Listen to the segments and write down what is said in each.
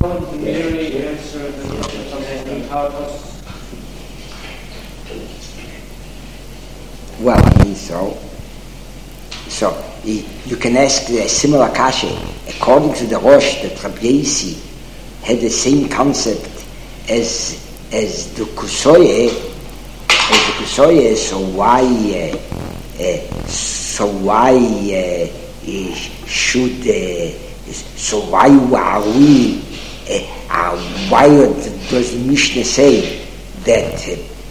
according to Mary, answer the question something how it was. Well, so you can ask a similar kasha. According to the Rosh, that Rabbi Yossi had the same concept as the Kusoye, so why are we? Why does the Mishnah say that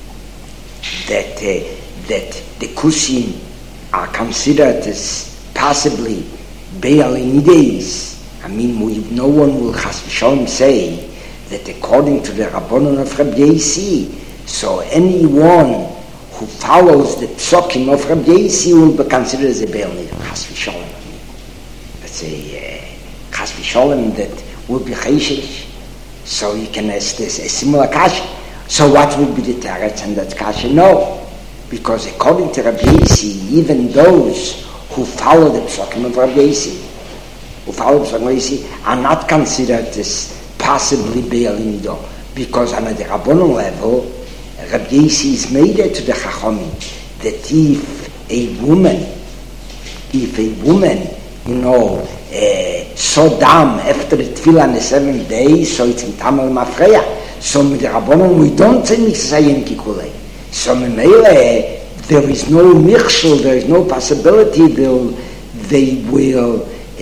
the Kusim are considered as possibly Be'al Nideis? I mean, no one will Chas v'Shalom say that according to the Rabbanon of Rabbi Yossi, so anyone who follows the psokim of Rabbi Yossi will be considered as a Be'al Nidei. Chas v'Shalom. Let's say Chas v'Shalom that will be Chayshish. So you can ask this a similar kasha. So what would be the teretz and that kasha? No, because according to Rabbi Yossi, even those who follow the psokim of Rabbi Yossi, are not considered as possibly Be'al Nido, because on the Rabbanon level, Rabbi Yossi is made it to the Chachamim that if a woman, saw dam after the tefillah on the 7th day, so it's in Tamal Mafreya. So with the Rabbanon, we don't say Mitzayim Kikulei. So Memele, there is no michshel, there is no possibility they will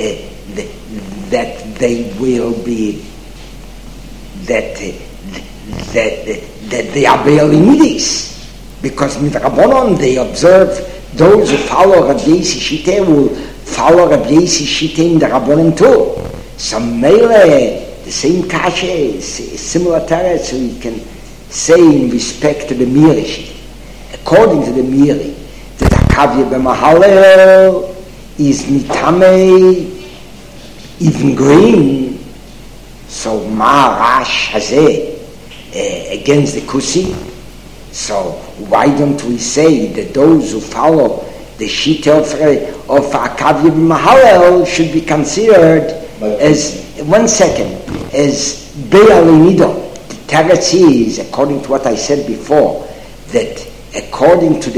they are barely midis, because with Rabbanon they observe those who follow Rabbi Yossi Shiteh will follow Rabbi Yossi Shiteh in the Rabbanon too. So Mele, the same kasha is similar teretz, so you can say in respect to the Miri Shiteh. According to the Miri, that Akavya b'Mahalel is Nitamei even green, so Ma Rash Hazeh against the Kusi. So why don't we say that those who follow the Shita of Akavya b'Mahalel should be considered as, as Be'al Nido? The teretz is, according to what I said before, that according to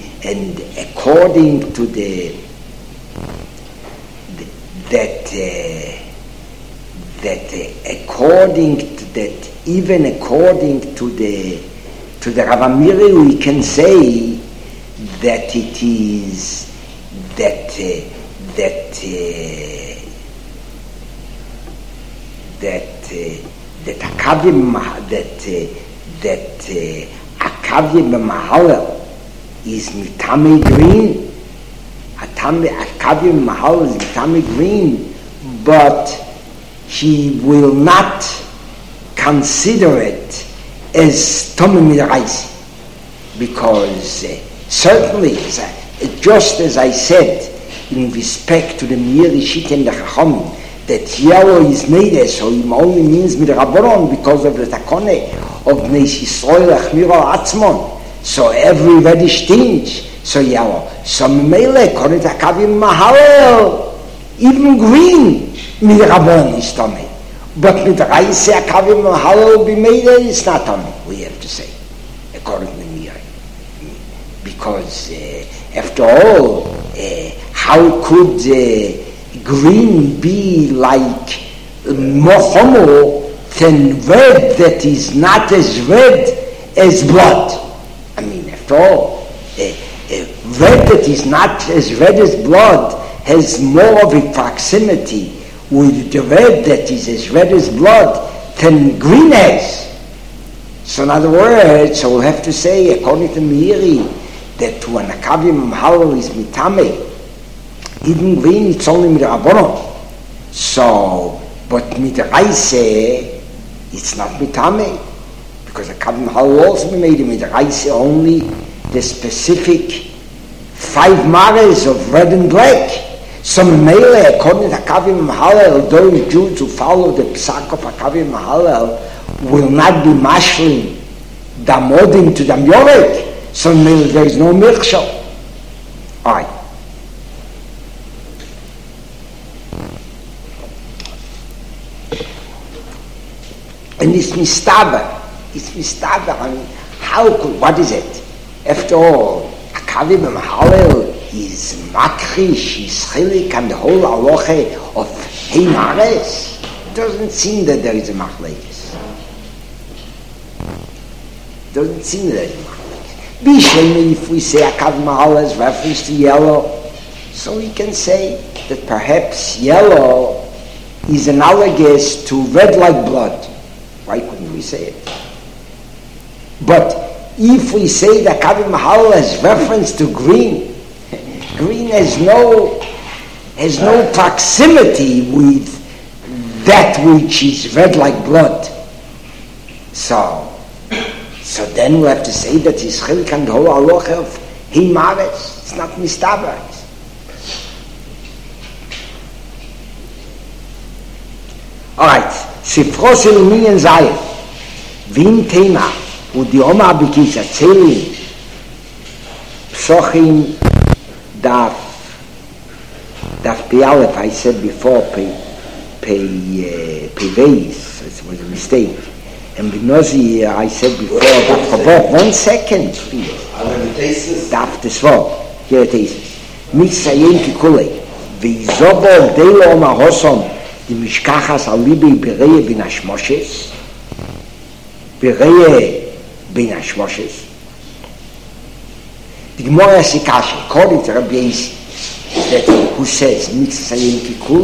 the Rav Amiri, we can say that it is that Akavya b'Mahalel is Mitame green. Akavya b'Mahalel is Mitame green, but he will not consider it as Tomei Midaraisi, because certainly, just as I said in respect to the Miri Shiteh and the Chachamim, that Yahweh is made so it only means Midrabanon because of the Takone of Neis Yisrael Achmiro Atzmon. So every reddish tinge, so Yahweh. So Mele, according to Akavya b'Mahalel, even green Midrabanon is Tomei. But Midraise Akavya b'Mahalel will be made, it's not Tomei, we have to say, according to the Miri. Because after all, how could green be like more homo than red that is not as red as blood? I mean, after all, red that is not as red as blood has more of a proximity with the red that is as red as blood than green has. So in other words, so we'll have to say, according to Meiri, that to an Akavya b'Mahalel is Mitame, even green, it's only Midrabanon. So, but Midraise, it's not Mitame, because Akavya b'Mahalel will also be made in Midraise only the specific 5 mares of red and black. So Mele, according to Akavya b'Mahalel, those Jews who follow the Psak of Akavya b'Mahalel will not be mashlim damodim to dam yorek. So Mele, there is no milchshel. All right. and it's mistaber. It's mistaber. I mean, what is it? After all, Akavi b'Mahalel is makrish, is chilik, and the whole halacha of Heimares. It doesn't seem that there is a machlekes. Doesn't seem that there is a machlekes. Bishleimi, if we say Akavi b'Mahalel is reference to yellow, so we can say that perhaps yellow is analogous to red like blood. Why couldn't we say it? But if we say that Akavi b'Mahalel has reference to green, green has no proximity with that which is red like blood. So then we have to say that it's chilik and the whole halacha of Heimares. It's not mistaber. All right. Sifro של מניין זין, ואם תימה, ודיומה בקיס הצלים, פסוחים דף P-Aleph, I said before, P-Veis, it was a mistake. And Binozi, I said before, Daf Chavot, 1 second, please. Daf Tesvot, here it is. Mitzayim Kikulei, V'izobol Deilo Oma Hosom, die Mishkachas Alibi Bereie bin Hashmoshes, the Gemara Sikashi, according to Rabbi Yossi, that who says Mitzayim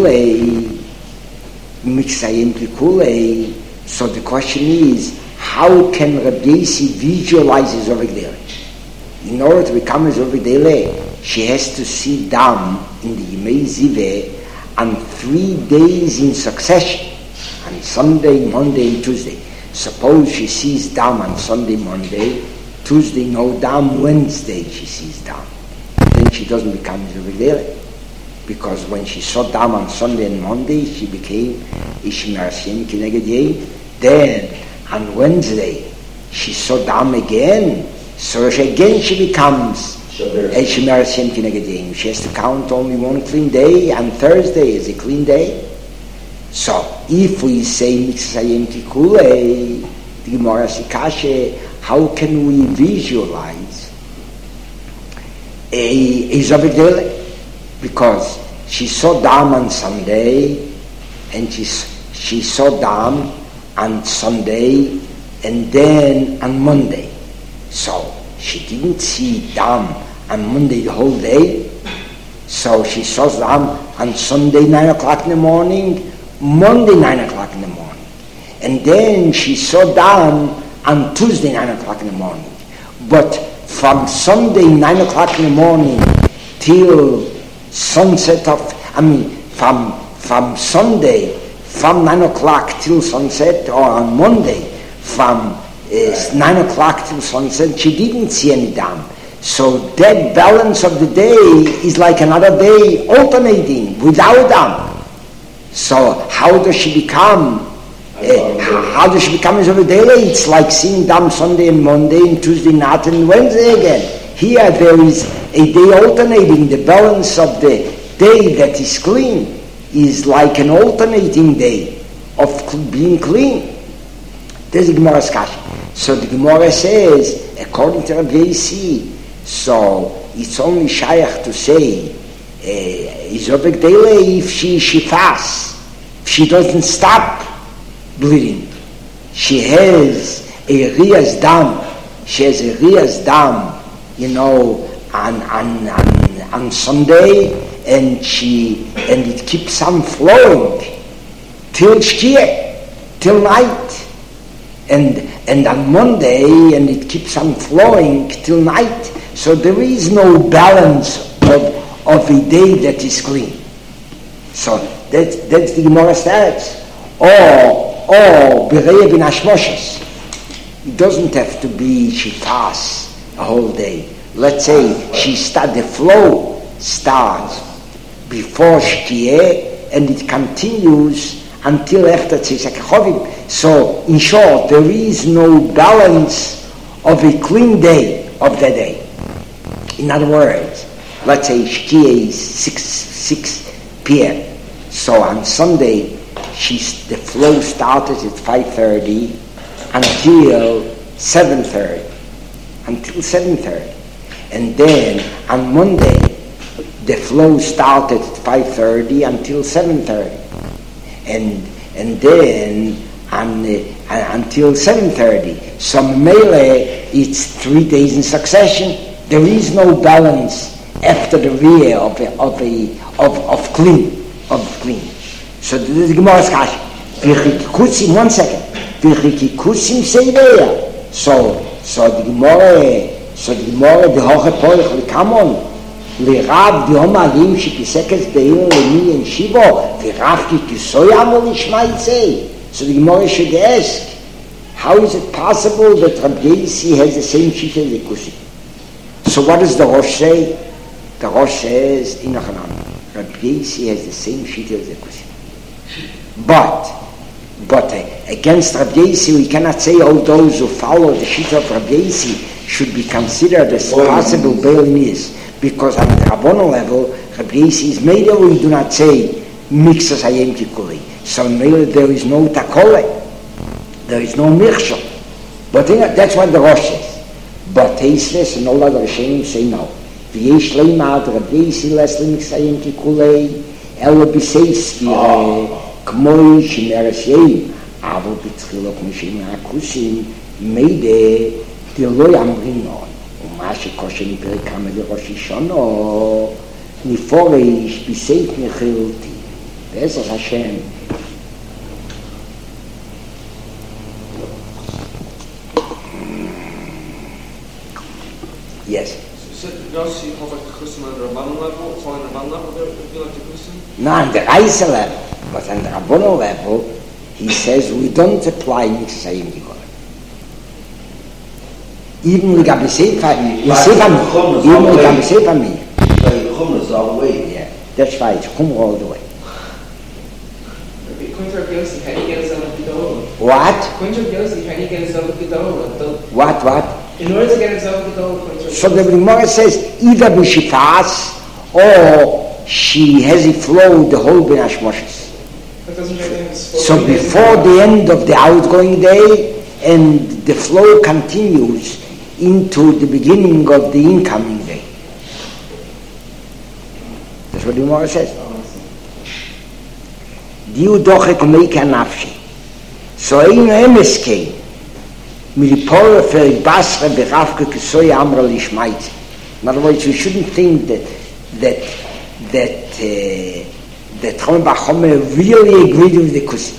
Kikulei, so the question is, how can Rabbi Yossi visualize his Ovigdele? In order to become his Ovigdele, she has to see Dam in the Yemei Ziveh on 3 days in succession, on Sunday, Monday, and Tuesday. Suppose she sees Dam on Sunday, Monday, Tuesday no Dam, Wednesday she sees Dam. Then she doesn't become Zuvigdele. Because when she saw Dam on Sunday and Monday, she became Ishmer Hashem Kineged Yeh. Then on Wednesday, she saw Dam again, so again she becomes Ishmer Hashem Kineged Yeh. She has to count only one clean day, and Thursday is a clean day. So, if we say Mitzayim Kikulei, the Gemara Sikashe, how can we visualize a Zavigdele? Because she saw Dam on Sunday, and she saw Dam on Sunday, and then on Monday. So, she didn't see Dam on Monday the whole day. So, she saw Dam on Sunday 9 o'clock in the morning, Monday 9 o'clock in the morning, and then she saw Dam on Tuesday 9 o'clock in the morning. But from Sunday 9 o'clock in the morning till sunset from Sunday from 9 o'clock till sunset, or on Monday from 9 o'clock till sunset, she didn't see any Dam. So that balance of the day is like another day alternating without Dam. So how does she become Zavigdele? It's like seeing Dam Sunday and Monday and Tuesday night and Wednesday again. Here there is a day alternating. The balance of the day that is clean is like an alternating day of being clean. There's the Gemara's Kashi. So the Gemara says, according to Rabbi Yossi, so it's only shaykh to say is Zavigdele if she fasts, if she doesn't stop bleeding. She has a Riyas Dam. She has a Riyas Dam, on Sunday, and it keeps on flowing till Shkia, till night, and on Monday, and it keeps on flowing till night. So there is no balance of a day that is clean. So that's the Gemara starts. Or Bereia bin Hashmoshes. It doesn't have to be she fasts a whole day. Let's say the flow starts before Shkia and it continues until after Tzeisak Chovim. So in short, there is no balance of a clean day of the day. In other words, let's say Shkia is 6 p.m. So on Sunday the flow started at 5:30 until 7:30. And then on Monday, the flow started at 5:30 until 7:30. And then until 7:30. So Mele, it's 3 days in succession. There is no balance after the rear of clean. So the Gemara's Kash. One second. Say there. So the Gemara, the Hoche Porach, come on. Lerav the Omalim Shikisekes Beil Lemi and Shivo. Lerav Kikisoyam Lishmaitze. So the Gemara should ask, how is it possible that Rabbi Yossi has the same sheet as the Kusi? So what does the Rosh say? The Rosh says, Rabbi Yossi has the same sheet as the Kusi. But against Rabbi Yossi, we cannot say all those who follow the sheet of Rabbi Yossi should be considered as possible Beil Nis, because on the Rabbanon level, Rabbi Yossi is made, or we do not say Mixas Hayem Kikuli. So there is no takole, there is no mirshal. But that's what the Rosh says. But Teisles and all other Rishonim say no. V'yesh leimad Rabbi Yossi leslim ksayim kikulei elo b'sei sfire k'moi shemeres yeim avo b'tchilo k'moi shemeres akusim meide t'lo yamrinon u'ma shekoshen perikam el Rosh Hashanah niforish b'sei t'nechilti Be'ezras Hashem. Yes. So you said Yossi have like the Kusim on the Rabbanon level, so on the Rabbanon level there would be like the Kusim? No, on the Reise level, but on the Rabbanon level, he says we don't apply Mitzayim Dikon. Even we got the Sefer Me. Even we got the Sefer Me. Chum is all the way. Yeah, that's right, Chum all the way. What? What? In order to get himself to go, so the Gemara says either b'shifas or she has it flow the whole Ben Hashmoshes. So before the end of the outgoing day, and the flow continues into the beginning of the incoming day. That's what the Gemara says. Diu doche k'meika nafshi. So ein emeskei. Milipora ferik basra b'chavka k'soy amra lishmaitze. In other words, you shouldn't think that Chama Bachome really agreed with the Kusim.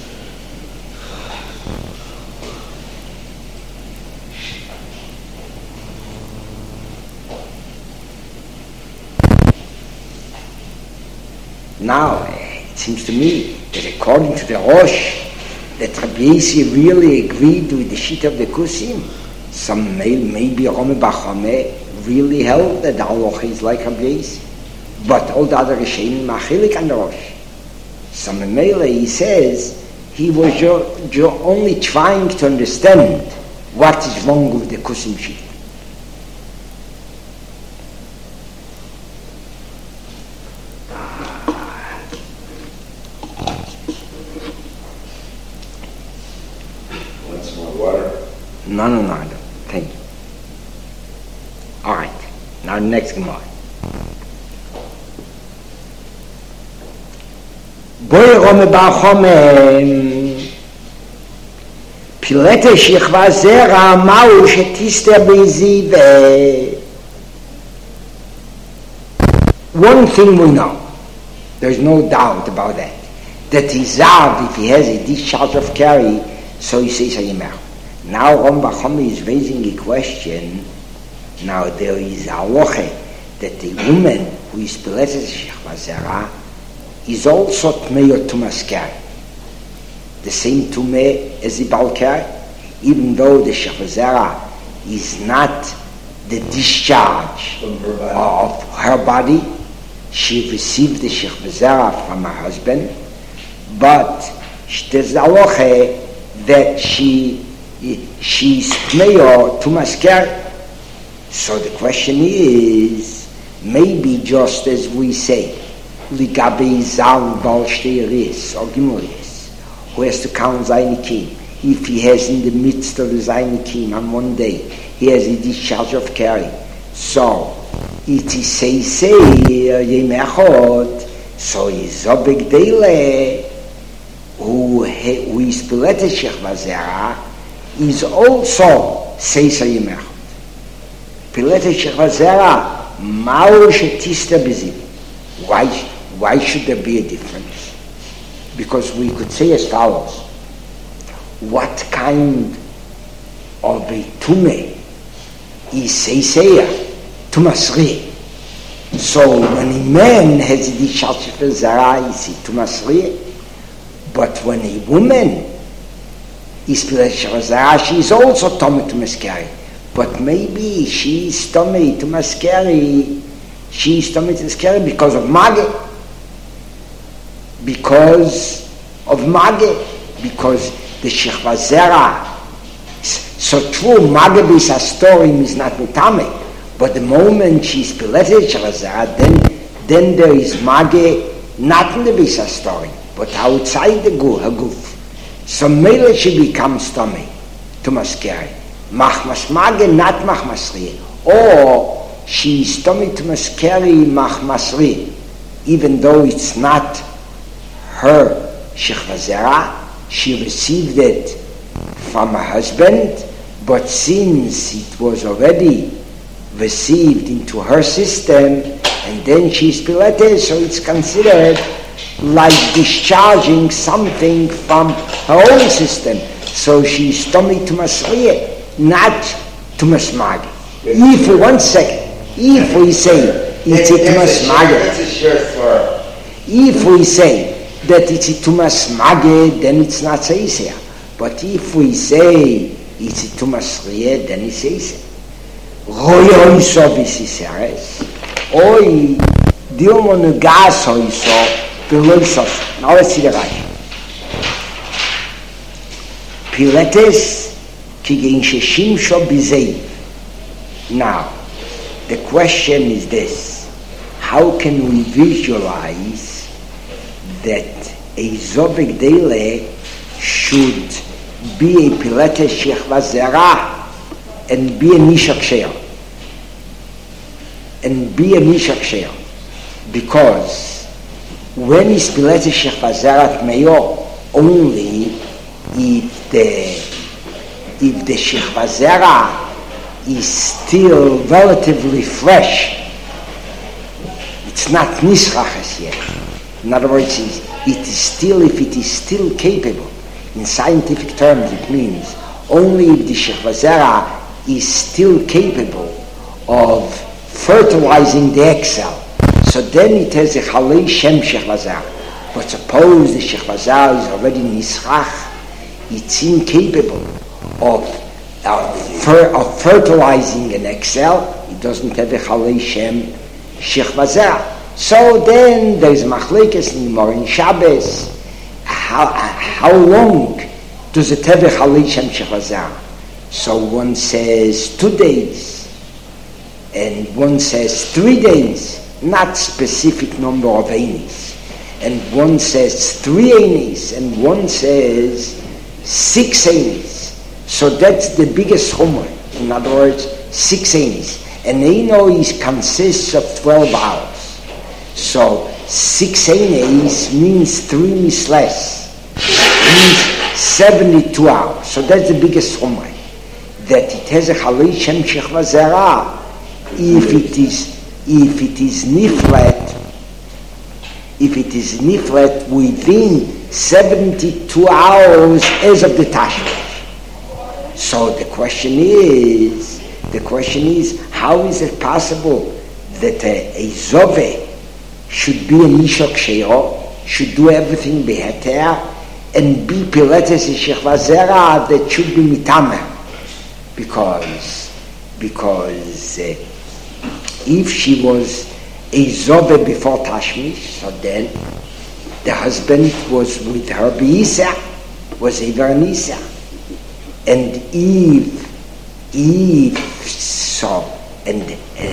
Now, it seems to me that according to the Rosh, that Rabbi Yossi really agreed with the sheet of the Kusim. Some maybe Rome Bachome really held that the halacha is like Rabbi Yossi. But all the other Rishonim machilik on the Rosh. Some Mele, he says, he was only trying to understand what is wrong with the Kusim sheet. No, thank you. All right, now next Gemara. Boy Rome Bachome Pilete Shichva Zera Mau Shetiste Bezive. One thing we know, there's no doubt about that Izav, if he has a discharge of carry, so he says Hayimach. Now Ram Bachome is raising a question. Now there is a halacha that the woman who is Piletes Shichva Zera is also Tmei to Maskar. The same Tumeh as the Balkar, even though the Shichva Zera is not the discharge of her body. She received the Shichva Zera from her husband, but there's a halacha that she's Tmei to Maskar. So the question is, maybe just as we say, Ligabe Zal Bal Shteiris or Gimuris, who has to count Zainikim. If he has in the midst of the Zainikim on one day, he has a discharge of carry. So, it is say, Yemechot, so is Zobek Dele, who is Pilete Shechva Zera, is also Seisa Yemechot. Pilete Shechva Zera, Mao Shetista Bezim. Why should there be a difference? Because we could say as follows: what kind of a tume is Seiseya, Tumasri? So when a man has the Shalchifel Zara, is it Tumasri? But when a woman is Pileshach Zara, she is also Tome Tumaskari. But maybe she is Tome Tumaskari, she is Tome Tumaskari because of Mage. Because the Shechva Zera. So true, Magabis Astorim is not Mutame, but the moment she's Piletet Shechva Zera, then there is Mage not in the Bis Astorim, but outside the Guf. So Mele she becomes Tome, Tumaskeri. Machmas Mage, not Machmasri. Or she is Tome Tumaskeri Machmasri, even though it's not her Shechva Zera, she received it from her husband, but since it was already received into her system, and then she's pilated, so it's considered like discharging something from her own system. So she's Tomi Tumasriye, not Tumasmage. If we say it's a Tumasmage, if we say that it's a Tumas Mage, then it's not Seisea. But if we say it's a Tumas Rieh, then it's Seisea. Roy Oiso Bisiseres. Oi, Diomon Gas Oiso, Piloisos. Now let's see the Rashi. Piletes Kigein Sheshim Sho Bizei. Now, the question is this: how can we visualize that a Zobek Dele should be a Pilete Shechva Zera and be a Nishak She'er? Because when is Pilete Shechva Zera Tmeyo? Only if the Shechva Zera is still relatively fresh. It's not Nisraches yet. In other words, if it is still capable, in scientific terms it means only if the Shechva Zera is still capable of fertilizing the egg cell. So then it has a Chalei Shem Shechva Zera. But suppose the Shechva Zera is already Nisrach, it's incapable of fertilizing an egg cell, it doesn't have a Chalei Shem Shechva Zera. So then there is machlekes in Morin Shabbos. How long does it have a Chalei Shem Shechva Zera? So one says 2 days, and one says 3 days, not specific number of einis, and one says 3 einis, and one says 6 einis. So that's the biggest chumrah. In other words, 6 einis. An eino consists of 12 hours. So 6 einis means 3 misles, means 72 hours. So that's the biggest chumrah, that it has a Chalei Shem Shechva Zera if it is niflet within 72 hours as of the tashmish. So the question is, how is it possible that a Zove should be a Nishok She'er, should do everything beheter, and be Piletes Shechva Zera that should be Mitameh? Because if she was a Zove before Tashmish, so then the husband was with her Be'isa, was Ever and Isa. And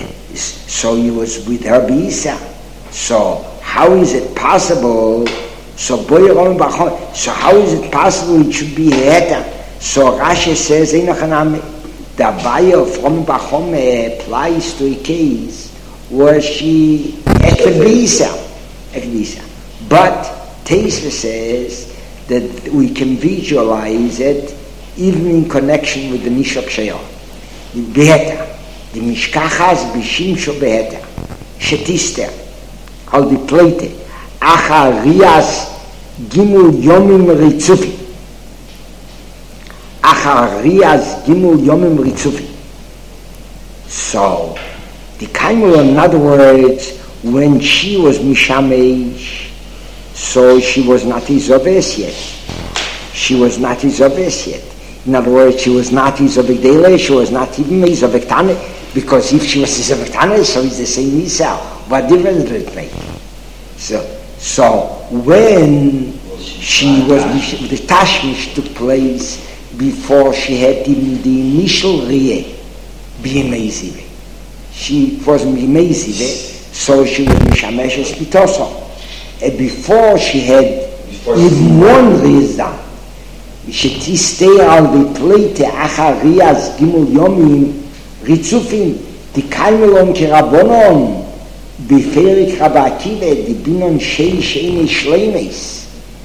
so he was with her Be'isa. So how is it possible So so how is it possible it should be Heta? So Rashi says, the Abaya of Rom Bachome applies to a case where she Ekvisa. But Teisva says that we can visualize it even in connection with the Nishok Shayah. The Beheta. The Mishkachas Bishimsho Beheta. Shetister. Al the plate. Acha Rias Gimul Yomim Ritzufi. Acha Rias Gimul Yomim Ritzufi. So, the Kaimul, in other words, when she was Mishamesh, so she was not Izoves yet. In other words, she was not Izovek she was not even Izovek Tane, because if she was Izovek Tane, so it's the same Isao. What difference did it make? So when she was, the Tashmish took place before she had even the initial Riyeh, B'Yemezive. She wasn't B'Yemezive, so she was Mishameshes Bitoso. And before she had even one Riyeh, she stay on the plate, Achar Riyaz Gimul Yomim, Ritzufim, the Kaimelon Kirabonon, Beferik Rabakive, the Binon Sheishene Shleimes.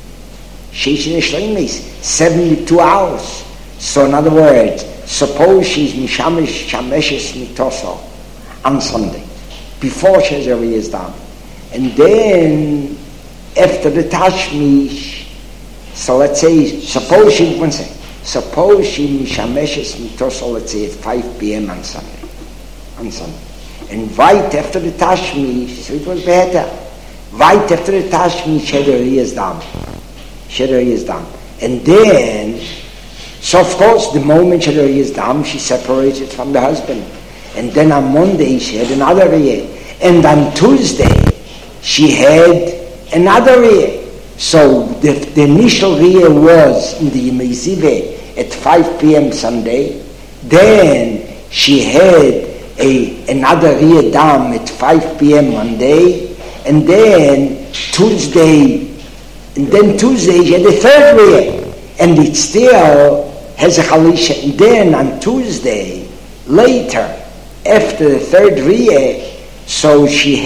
72 hours. So in other words, suppose she's Mishameshes Mitoso on Sunday, before she has a Riyaz done. And then, after the Tashmish, so let's say, suppose she Mishameshes Mitoso, let's say at 5 p.m. on Sunday. And right after the Tashmish, so it was better. Right after the Tashmish, she had her ears down. And then, so of course, the moment she had her ears down, she separated from the husband. And then on Monday, she had another ear. And on Tuesday, she had another ear. So the initial ear was in the Yemezive at 5 p.m. Sunday. Then she had another ear down at 5 p.m. Monday. And then Tuesday she had a third ear. And it still has a chalisha. And then on Tuesday, later, after the third ear, so she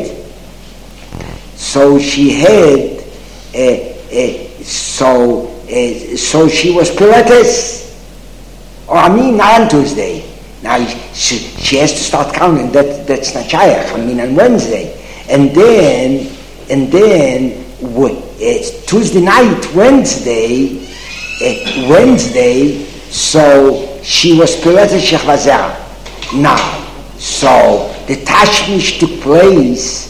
was pilates. Or not on Tuesday. Now she has to start counting. That's not shayach. On Wednesday, and then Tuesday night, Wednesday. So she was pilates shechvazah. Now, so the Tashmish took place.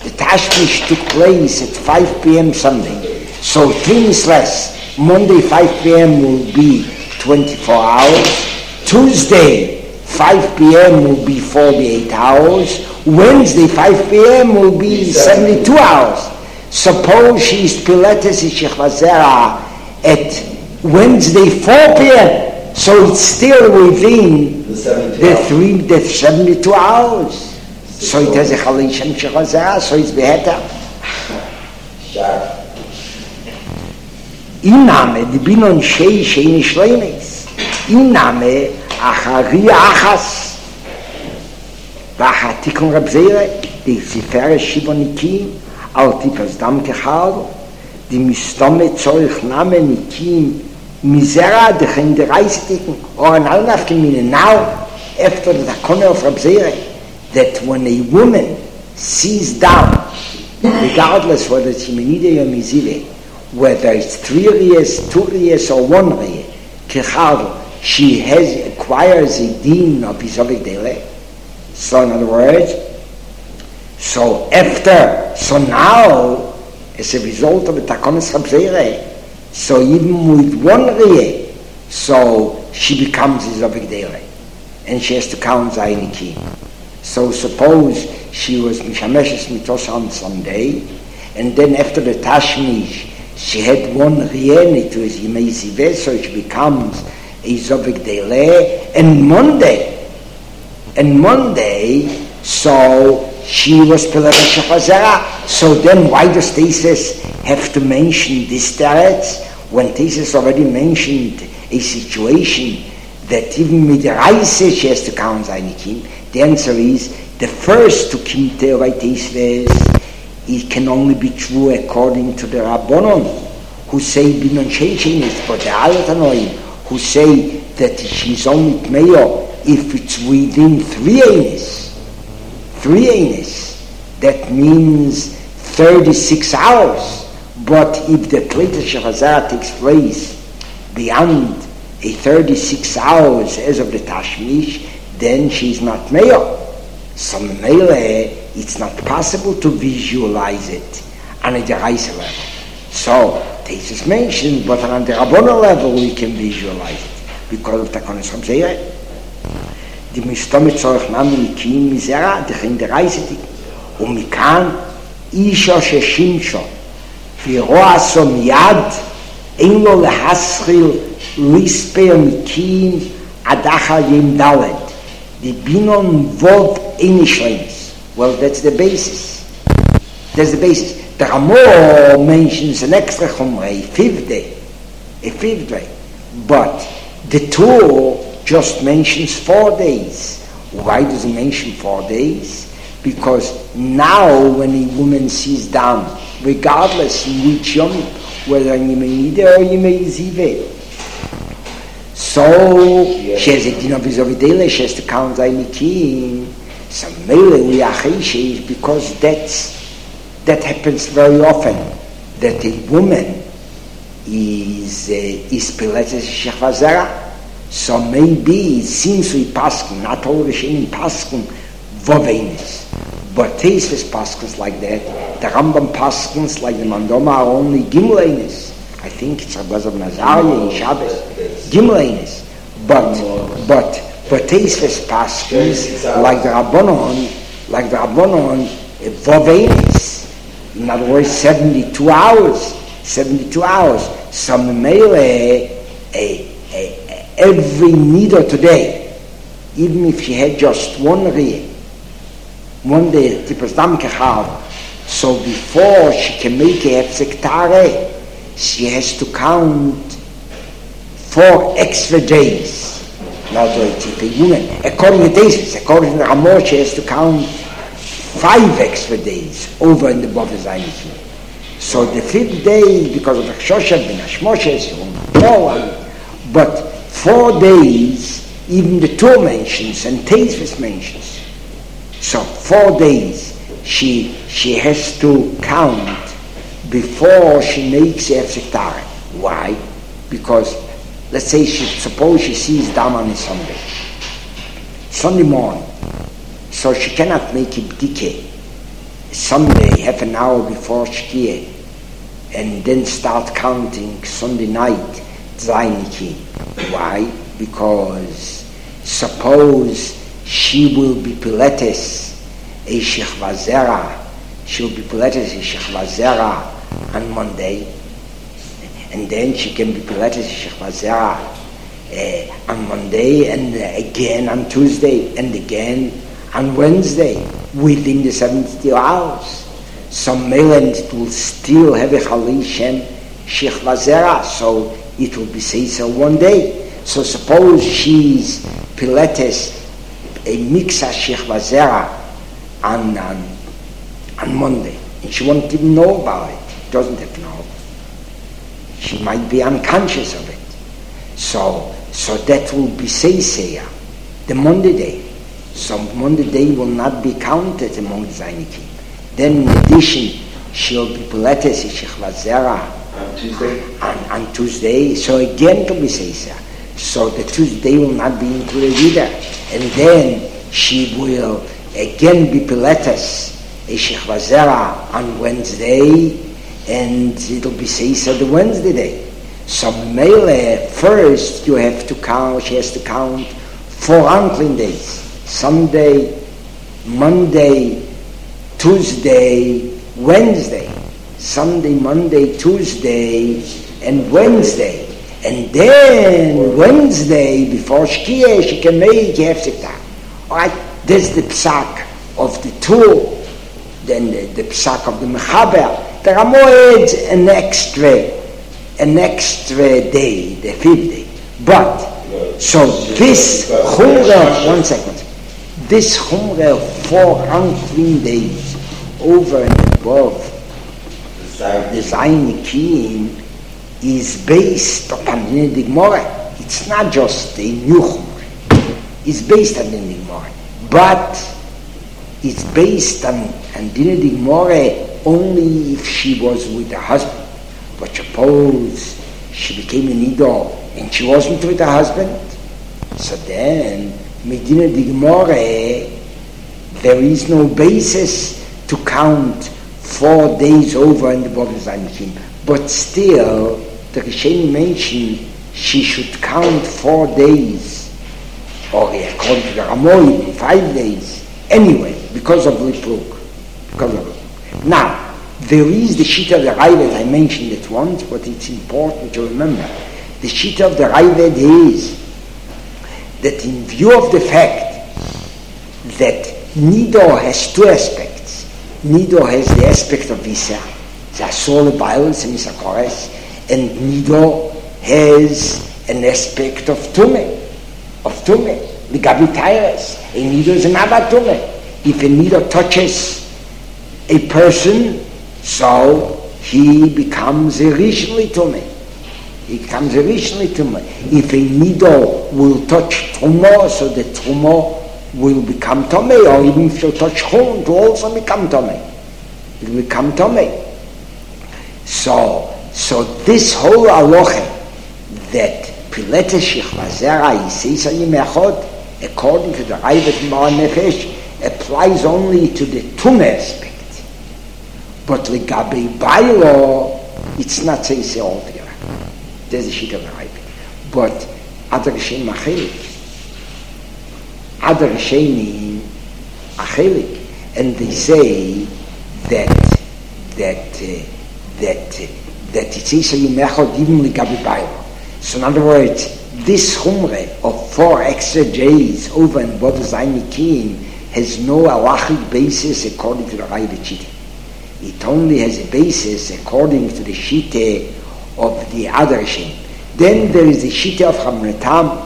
At 5 p.m. Sunday. So 3 minutes less. Monday 5 p.m. will be 24 hours. Tuesday 5 p.m. will be 48 hours. Wednesday 5 p.m. will be 72 hours. Suppose she's pilates shechvazera at Wednesday 4 p.m. So it's still within the 72 hours. So it has a chalishem shechazah, so it's beheta. Iname, the binon sheini shleimes. Iname, acharia achas. Vachatikon rabzeire, the zifere shibonikim, al tipas dam kechal, the mistome zorich name nikim, misera dechen de reisetiken, or an alnafkemine now, after the takone of rabzeire, that when a woman sees down, regardless whether it's Yemenide or Mizive, whether it's 3 years, 2 years, or 1 year, Kechal, she acquires a din of Izovek Dele. So in other words, so now, as a result of the Takonis Rabzeire, so even with 1 year, so she becomes Izovek Dele. And she has to count Zaynikim. So suppose she was Mishameshes Mitos on Sunday, and then after the Tashmish, she had 1 rien, it was Yemezive, so she becomes a Zovek Dele, and Monday, so she was Pilates Shechazera. So then why does Tesis have to mention this teretz when Tesis already mentioned a situation that even with the Reise she has to count Zainikim? The answer is the first to Kim Teorai Tesis, it can only be true according to the Rabbanon, who say Binon Shechenis, but the Alatanoim, who say that she's only Tmeyo if it's within 3 Einis. 3 Einis. That means 36 hours. But if the Plata Shechazara takes place beyond a 36 hours as of the Tashmish, then she's not Tmeyo. So Mele, it's not possible to visualize it on a Deraisa level. So, this is mentioned, but on the Rabbana level we can visualize it because of the Konis Ramseire. Die Mistome Zorch Nami Nikim Misera, die in der Reise, und Mikan, Isha Sheshinsho, Roaso Miyad, Englo Lehaschil, Lisper Nikim, Adacha Yim Dalet, die Binon Vov Einishleins. Well, that's the basis. That's the basis. The Ramor mentions an extra chumrah, a 5th day. A 5th day. But the Torah just mentions 4 days. Why does it mention 4 days? Because now when a woman sees down, regardless in which yom, whether in Yemei Nideh or Yemei Ziveh, so she has a din of Izovidele, she has to count Zainikim. So Mele Liacheshe is because that happens very often, that a woman is Pilates Shechazera. So maybe it seems we Paskin, not all the Shein Paskin, Vovenis. But Tesis Paskins like that, the Rambam Paskins like the Mandoma are only Gimlenis. I think it's Abbas of Nazariah in Shabbos, Gimlenis. But Tesis Paskins like the Rabbanon, Vovenis. In other words, 72 hours. Some mele, every needle today, even if she had just one day, so before she can make a hefzektare, she has to count 4 extra days. Now, if a woman, according to this, according to Ramor, she has to count 5 extra days over in the Bava Zainikim. So the 5th day, because of the Shoshet ben Hashmoshes, no one. But 4 days, even the Torah mentions and Teisvis mentions. So 4 days she has to count before she makes a Hefzektare. Why? Because let's say suppose she sees Dam on a Sunday morning. So she cannot make a bdike Sunday, half an hour before Shkia, and then start counting Sunday night, Zainikim. Why? Because suppose she will be Pilates a Shechvazera, she'll be Pilates a Shechvazera on Monday, and then she can be Pilates a Shechvazera on Monday, and again on Tuesday, and again on Wednesday, within the 72 hours. Some Meland will still have a Chalei Shem Shechvazera, so it will be Seisa one day. So suppose she's Pilates a Mixa Shechvazera on Monday, and she won't even know about it. Doesn't have to know. She might be unconscious of it. So that will be Seisea, the Monday day. So Monday day will not be counted among the Zainikim. Then in addition, she'll be Pilates Shechvazera on Tuesday. So again it will be Seisa. So the Tuesday will not be included either. And then she will again be Pilates Shechvazera on Wednesday, and it'll be Seisa the Wednesday day. So Mele, first you have to count, she has to count 4 unclean days. Sunday, Monday, Tuesday, Wednesday. Sunday, Monday, Tuesday, and Wednesday. And then Wednesday, before Shkia, she can make Hefzektare. Alright, that's the psak of the Torah then the psak of the Mechaber. The Ramo adds an extra day, the 5th day. But, so this Chumrah, one second, this Chumrah of 4 unclean days over and above the Zayin Nikim is based upon the Gemara. It's not just a new Chumrah. It's based on the Gemara. But it's based on the Gemara only if she was with her husband. But suppose she became a Nidor and she wasn't with her husband, so then Medina de Gemara, there is no basis to count 4 days over and above the Zanikim. But still, the Rishonim mentioned she should count 4 days, or according to the Ramoy, 5 days, anyway, because of Lipluk. Now, there is the Shita of the Raavad, I mentioned it once, but it's important to remember. The Shita of the Raavad is that in view of the fact that Nido has 2 aspects. Nido has the aspect of Visa, the Asor violence and Isakores, and Nido has an aspect of Tumeh, the Gabi Tyrus. A Nido is another Tumeh. If a Nido touches a person, so he becomes originally Tumeh. If a Nido will touch Tumo, so the Tumo will become Tomei, or even if you touch Chum, to also become Tomei. It will become Tomei. So this whole halacha that Pilete Shechva Zera Yisisa Yimechot, according to the Raavad Ma'or Nefesh, applies only to the Tumeh aspect. But Legabe Bailo, it's not Seisa altogether. There's a sheet of the Raavad. But other Rishonim Achelik, and they say that it's Isa Yimechot even Legabe Bailo. So in other words, this Chumrah of 4 extra days over and above the Zayin Nikim has no halachic basis according to the Raavad Shita. It only has a basis according to the Shita of the other Rishonim. Then there is the Shita of Hamratam.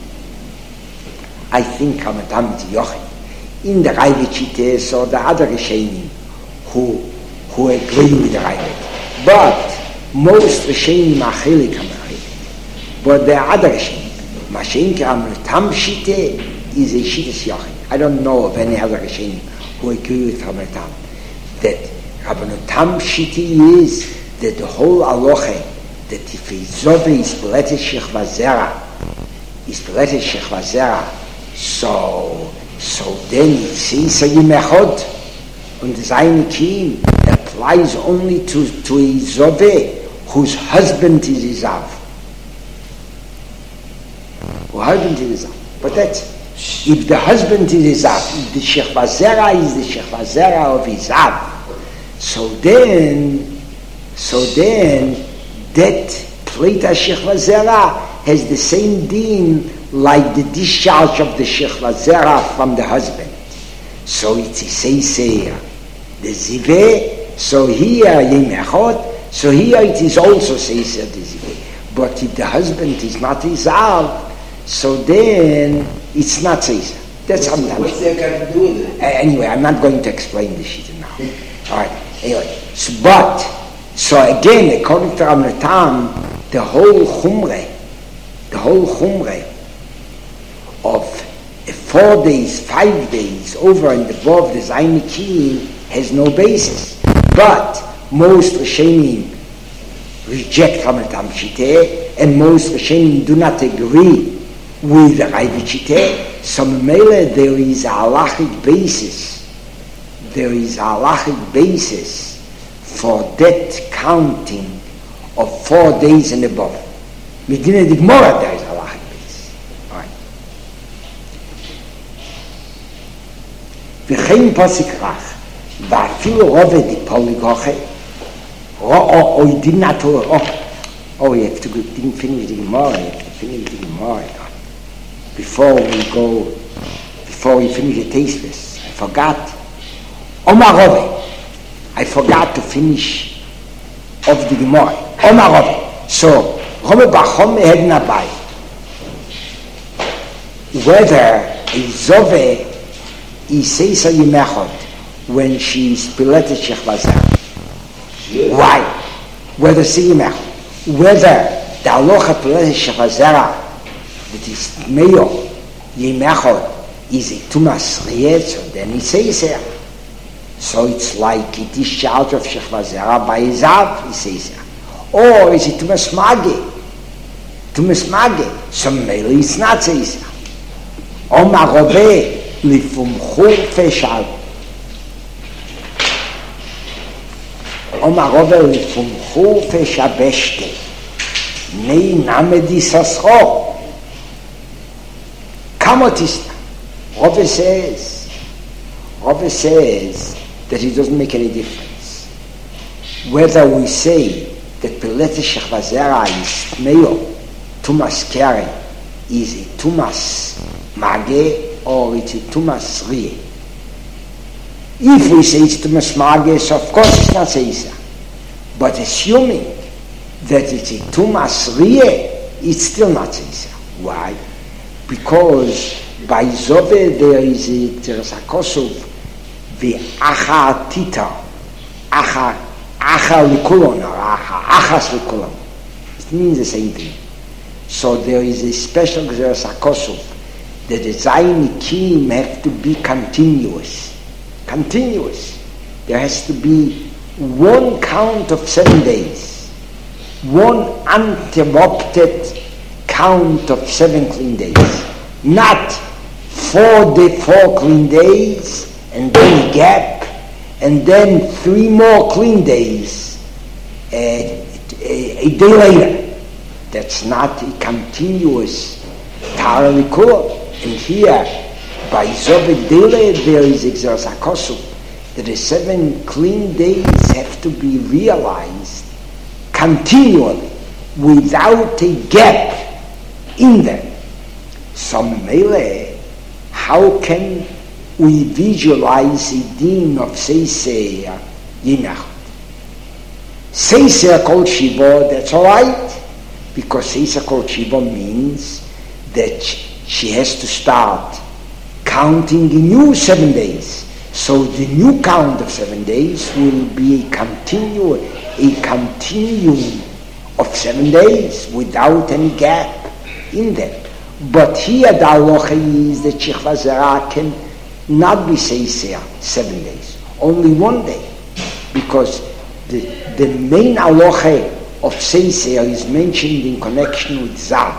I think Hamratam is Yochid. In the Raavad Shita, so the other Rishonim who agree with the Raavad. But most Rishonim are Chelik Hamratam. But there are other Rishonim. Mashenka Hamratam Shita is a Shita Yochid. I don't know of any other Rishonim who agree with Hamratam. That Rabbanutam Shiti is that the whole aloche, that if a Zove is Pilete Shechva Zera, so then it says Yimechot, and the Zayin Nikim applies only to a Zove whose husband is Izav. But that's, if the husband is Izav, if the Shechva Zera is the Shechva Zera of Izav, so then that Pleta Shechva Zera has the same deen like the discharge of the Shechva Zera from the husband. So it's a Seiseir. The Ziveh, so here Yimechot, so here it is also Seiseir the Ziveh. But if the husband is not Izav, so then it's not Seiseir. That's how I'm What's that got to do with it? Anyway, I'm not going to explain the Shita now. All right. Anyway, so again, according to Hamratam, the whole Chumrah of 4 days, 5 days, over and above the Zayin Nikim has no basis. But most Rishonim reject Hamratam Shita, and most Rishonim do not agree with the Raavad Shita. So Memele, there is a halachic basis for that counting of 4 days and above. Medina de Gemara, there is a halachic basis. All right. V'chein pasik rach, v'afilu rove di poligoche, you did not, you have to go, didn't finish the Gemara, Before we finish the tasteless, I forgot. Omar Rove, I forgot to finish of the Gemara. Omar Rove. So, Rove Bachome had Nabai. Whether a Zove is Seisa Yimechot when she is Piletet Shechvazera. Why? Whether see Yimechot. Whether the Aloha Piletet Shechvazera that is Meyo Yimechot is a Tumas Riyetz, then he says here. So it's like it is charge of Shechvazera by Ezav, he says here. Or is it Tumas Mage? Tumas Mage. So maybe it's not says here. Omar Rove Lifumchu Feshal. Omar Rove Lifumchu Feshabeshte. Nei Namedi Sascho. Kamotista. Rove says that it doesn't make any difference whether we say that Piletet Shechvazera is Meyo, Tumas Keren, is a Tumas Mage or it's a Tumas Rie. If we say it's Tumas Mage, so of course it's not Seisa. But assuming that it's a Tumas Rie, it's still not Seisa. Why? Because by Zove there is a Kosov the Acha Tita, Acha Likulon, or Achas Likulon. It means the same thing. So there is a special Gzeras HaKosov that the Zaynikim have to be continuous. Continuous. There has to be one count of 7 days, one uninterrupted count of 7 clean days, not 4 clean days and then a gap and then 3 more clean days a day later. That's not a continuous Tara Likur. And here, by Zoved Dele, there is Exeras HaKosov, that the 7 clean days have to be realized continually, without a gap in them. So, Mele, how can we visualize the din of Seiser Yimechot? Seiser Kol Shiva, that's all right, because Seiser Kol Shiva means that she has to start counting a new 7 days. So the new count of 7 days will be a continuum of 7 days without any gap in them. But here the halacha is that Shechvazera can not be Seiser 7 days, only 1 day, because the main halacha of Seiser is mentioned in connection with Zav.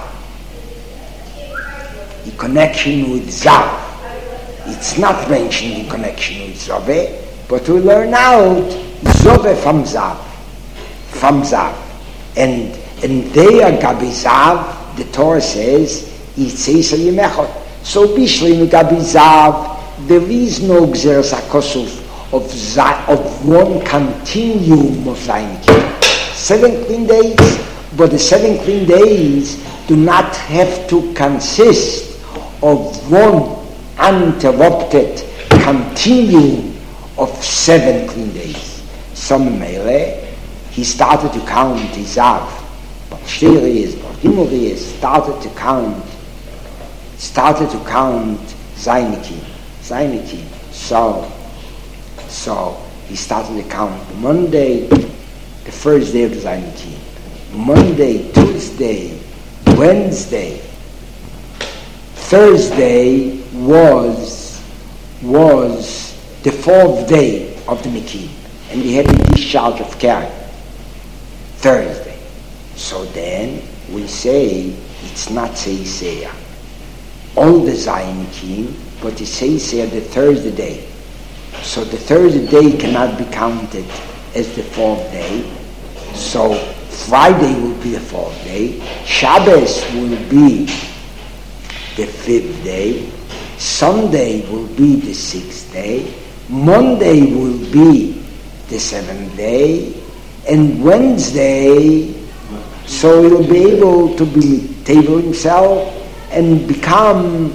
In connection with Zav. It's not mentioned in connection with Zove, but we learn out Zove from Zav. From Zav. And there, Gabi Zav, the Torah says, it's Seiser Yimechot. So Bishlim Gabi Zav, there is no Gzeras HaKosov of one continuum of Zainikim. 7 clean days, but the 7 clean days do not have to consist of one uninterrupted continuum of 7 clean days. Some Mele, he started to count Izav, Balshterias, Balgimurias, started to count Zainikim. So he started to count Monday, the first day of the Zainikim, Monday, Tuesday, Wednesday, Thursday was the 4th day of the Mikim, and he had the discharge of Karen. Thursday. So then we say it's not Seiser. All the Zainikim, but it's Seiser the Thursday day. So the Thursday day cannot be counted as the 4th day. So Friday will be the 4th day. Shabbos will be the 5th day. Sunday will be the 6th day. Monday will be the 7th day. And Wednesday, so he'll be able to be table himself and become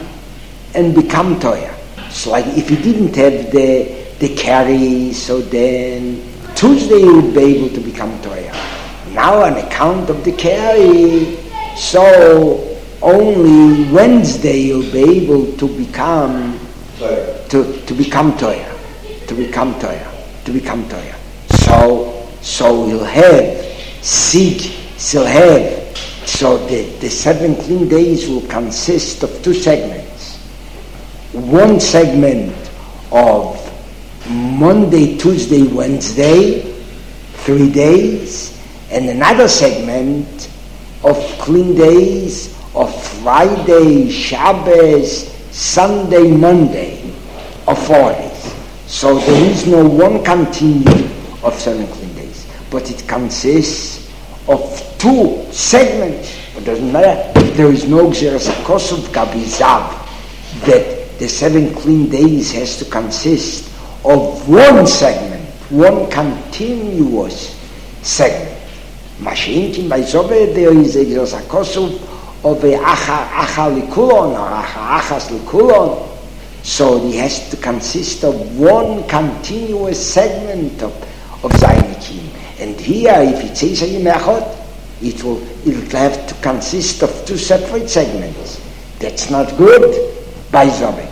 Toya. So like if he didn't have the carry, so then Tuesday you'll be able to become Torah. Now on account of the carry, so only Wednesday you'll be able to become to become Torah. So you'll have so the 7 clean days will consist of 2 segments. One segment of Monday, Tuesday, Wednesday, 3 days, and another segment of clean days of Friday, Shabbos, Sunday, Monday, of 4 days. So there is no one continuum of 7 clean days, but it consists of 2 segments. It doesn't matter. There is no Gzeras HaKosov Gabizav that the 7 clean days has to consist of one segment, one continuous segment. Mashinkin by Zove, there is a Gzeras HaKosov of a Achar Likulon or Achas Likulon. So it has to consist of one continuous segment of Zainikim. And here, if it says Hayimechot, it'll have to consist of 2 separate segments. That's not good by Zove.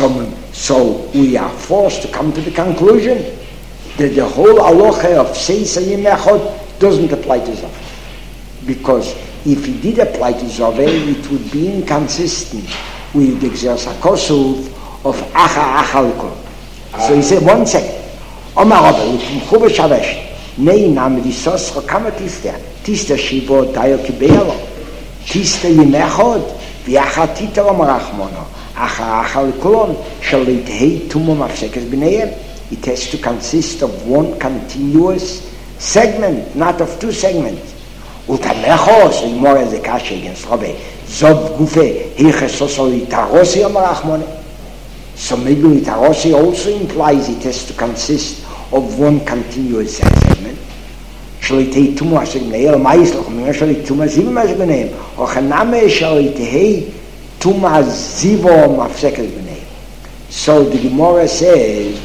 So we are forced to come to the conclusion that the whole halacha of Seis Hayimechot doesn't apply to Zove. Because if it did apply to Zove, it would be inconsistent with the Gzeras HaKosov of Achar Likul. So he said, 1 second. Omar Rabbi, L'Timchu B'Shavesh, Nei Nam Risos Chokama Tista, Tista Shivo Tayo Kibealo, Tista Yimechod, V'Achar Tita Omar Achmono, Achar Likulon, Shalitei Tumo Mafsekes B'Neihem. It has to consist of one continuous segment, not of 2 segments. Utamechos, Imor Ezekashe against Rabbi, Zov Gufe, Hichesoso Itarosi Omar Achmono. So maybe Itarosi also implies it has to consist of one continuous segment. Shalitei Tumo Mafsekes B'Neihem, Ma'isloch, Shalitei Tumo Ziv Mafsekes B'Neihem, Ochaname Shalitei Tumo Zivo Mafsekes B'Neihem. So the Gemara says,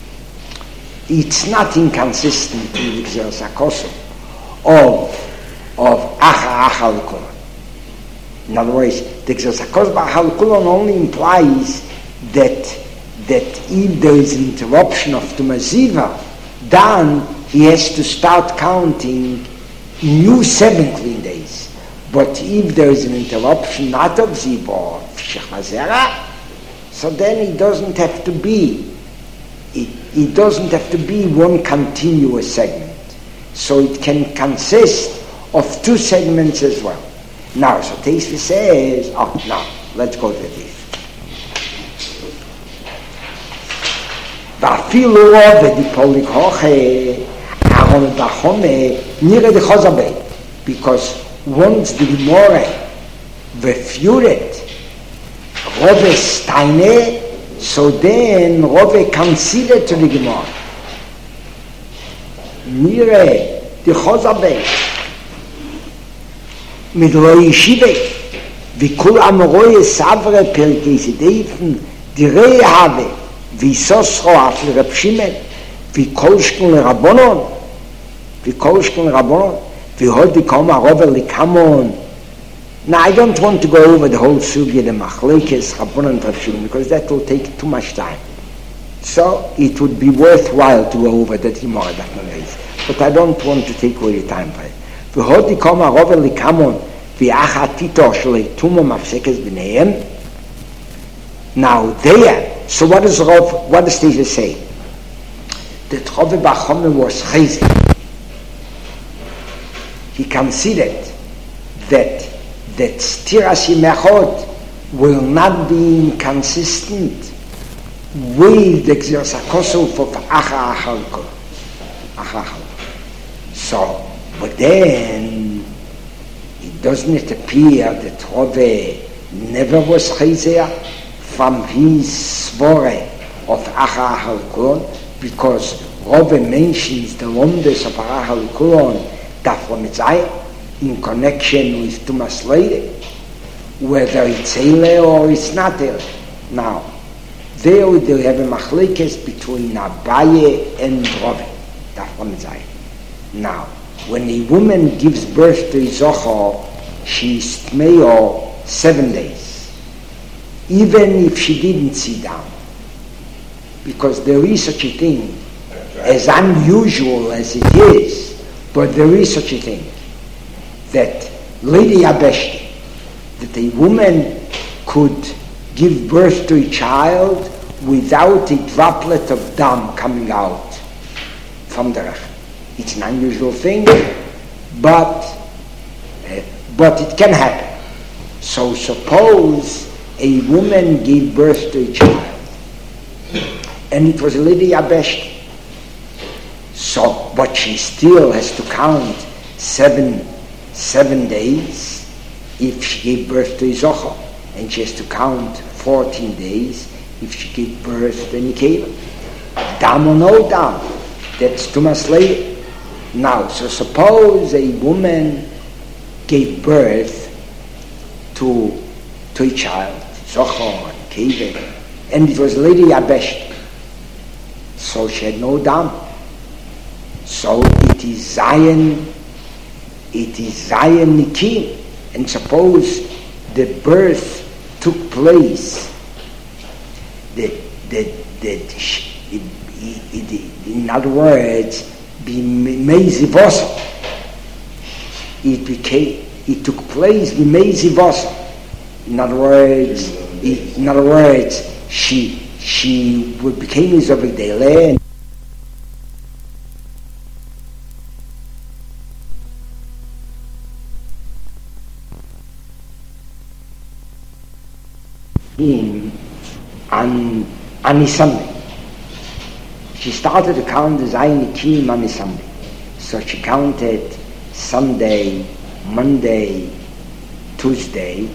it's not inconsistent with the Gzeras HaKosov of Achar Likulon. In other words, the Gzeras HaKosov of Achar Likulon only implies that if there is an interruption of Tumaziva, then he has to start counting new 7 clean days. But if there is an interruption not of Ziva or Shechazera, so then it doesn't have to be one continuous segment. So it can consist of 2 segments as well. Now, so Teisva says, now, let's go to this. Va'afilu v'dipolik hoche Aaron v'chome nire d'chozabe, because once the Gemara refuted Rove Steine, so then Rove conceded to the Gemara. Nire d'chozabe mit lo yeshive v'kul amoroi savre perkei sideifen direi have v'soscho af l'Reb Shimon v'kolshken l'Rabbanon v'hodi koma Rove l'kamon. Now I don't want to go over the whole sugya, the machlekes Rabbanon and Reb Shimon, because that will take too much time. So it would be worthwhile to go over that Gemara that Marais, but I don't want to take away the time for it. V'hodi koma Rove l'kamon v'achat tito shlei tumo mafsekes b'neihem. Now there, so what does Teisva say? That Rove Bachome was chayzik. He considered that Stiras Yimechot will not be inconsistent with the Gzeras HaKosov of Achar Likul. So, but then it doesn't appear that Rove never was chayzer from his svore of Achar Likul, because Rove mentions the Lomdes of Achar Likulon Dafra Mitzayim in connection with Tumas Leide, whether it's Eile or it's not Eile. Now, there we have a machlekes between Abaye and Rove. von sein. Now, when a woman gives birth to a zochor, she is tmeo 7 days, even if she didn't sit down, because there is such a thing, as unusual as it is, but there is such a thing, that Lady Abeshti, that a woman could give birth to a child without a droplet of dam coming out from the Rachel. It's an unusual thing, but it can happen. So suppose a woman gave birth to a child, and it was a Lady Abeshti. So, but she still has to count seven days if she gave birth to a zochor, and she has to count 14 days if she gave birth to a nikeva. Dam or no dam, that's tumas later. Now, so suppose a woman gave birth to a child, zochor and keva, and it was Lady Abeshti, so she had no dam. So it is Zion Nikim, and suppose the birth took place, in other words, it took place b'meizivosa. In other words, she became Izovigdele. On a Sunday. She started to count the Zayin Nikim on a Sunday. So she counted Sunday, Monday, Tuesday,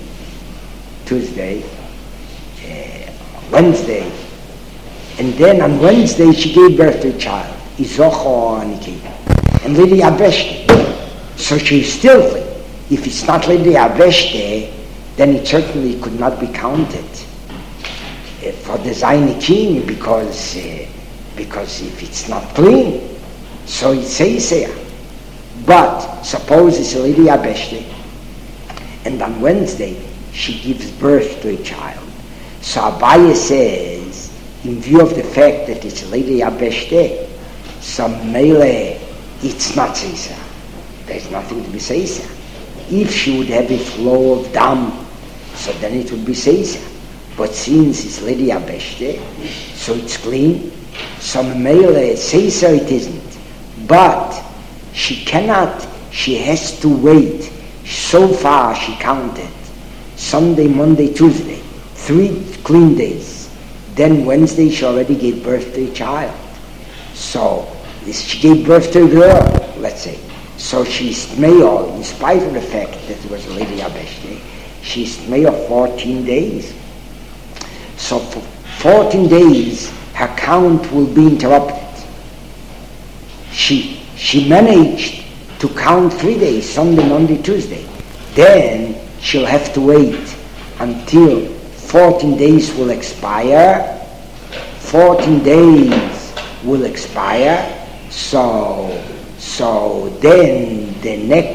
Wednesday, and then on Wednesday she gave birth to a child, Izocho Nikim, and Lady Abeshti. So she still, if it's not Lady Abeshti, then it certainly could not be counted for the Zainikim because if it's not clean, so it says here. But suppose it's a Lady Abeshti, and on Wednesday she gives birth to a child. So Abaye says, in view of the fact that it's a Lady Abeshti, so Mele, it's not Seisa. There's nothing to be Seisa. If she would have a flow of dam, so then it would be Seisa. But since it's Lady Abeshti, so it's clean. So Mele, Seisa it isn't. But she has to wait. So far she counted Sunday, Monday, Tuesday, 3 clean days. Then Wednesday she already gave birth to a child. So she gave birth to a girl, let's say. So she's Tmeyo, in spite of the fact that it was a Lady Abeshti, she's Tmeyo 14 days. So for 14 days her count will be interrupted. She managed to count 3 days, Sunday, Monday, Tuesday. Then she'll have to wait until 14 days will expire. 14 days will expire. So then the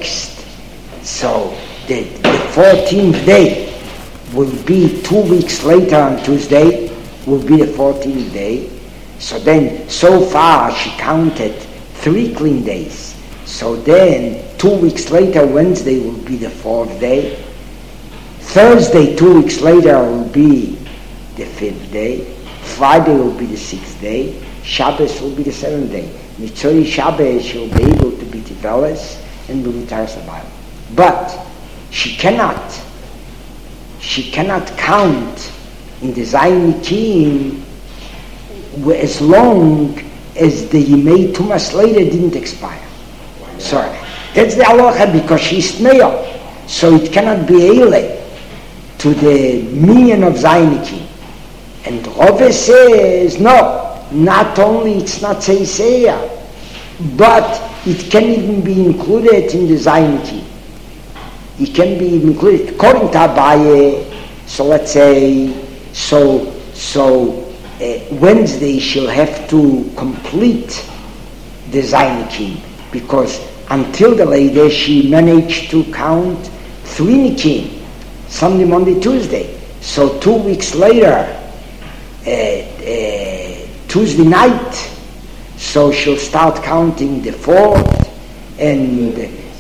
14th day will be 2 weeks later on Tuesday, will be the 14th day. So then, so far she counted 3 clean days. So then 2 weeks later, Wednesday will be the 4th day. Thursday, 2 weeks later, will be the 5th day. Friday will be the 6th day. Shabbos will be the 7th day. Mitzori Shabbos she'll be able to be Tiveles and will retire the Bible. But she cannot count in the Zayin Nikim as long as the Yimei Tumas later didn't expire. So that's the halacha, because she's Tmeyo. So it cannot be Eile to the minion of Zayin Nikim. And Rove says, no, not only it's not Seiseya, but it can even be included in the Zayin Nikim. It can be included according to Abaye. So let's say, Wednesday she'll have to complete the Zainikim, because until the later she managed to count 3 Nikim, Sunday, Monday, Tuesday. So 2 weeks later, Tuesday night, so she'll start counting the 4th, and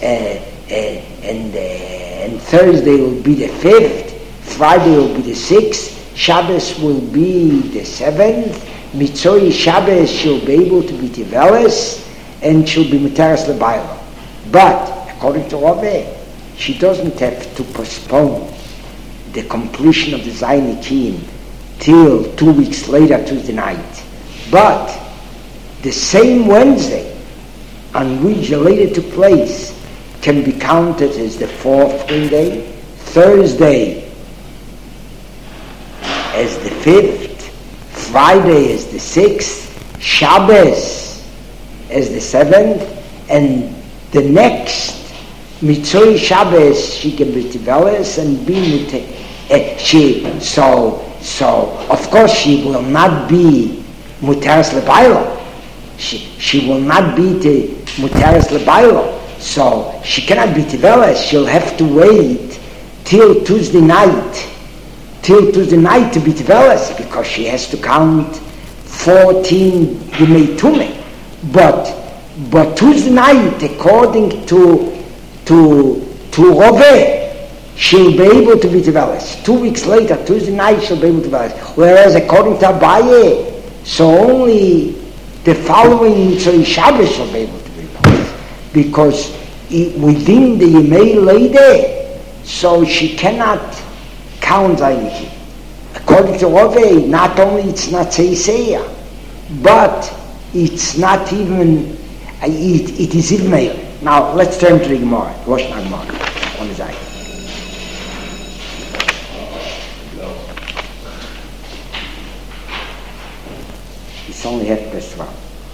Thursday will be the 5th, Friday will be the 6th, Shabbos will be the 7th, Mitzori Shabbos she'll be able to be Tiveles, and she'll be Mutaras Lebaila. But, according to Rave, she doesn't have to postpone the completion of the Zainikim till 2 weeks later, Tuesday night. But, the same Wednesday on which the later took place can be counted as the 4th Wednesday, Thursday as the 5th, Friday as the 6th, Shabbos as the 7th, and the next Mitzori Shabbos she can be Tiveles and be so of course she will not be Mutaras Lebaila. She will not be the Mutaras Lebaila. So she cannot be Tiveles. She'll have to wait till Tuesday night to be Tiveles, because she has to count 14 Yemei Tumei. But Tuesday night, according to Rove, she'll be able to be Tiveles. 2 weeks later, Tuesday night, she'll be able to be Tiveles. Whereas according to Abaye, so only the following Shabbos she'll be able to be Tiveles, because within the Yemei Leide, so she cannot count Zainikim. According to Rove, not only it's not Seiseya, but it's not even, it is even male. Now let's turn to the Gemara, Rosh Hashanah on the Zayin. It's only 12:30.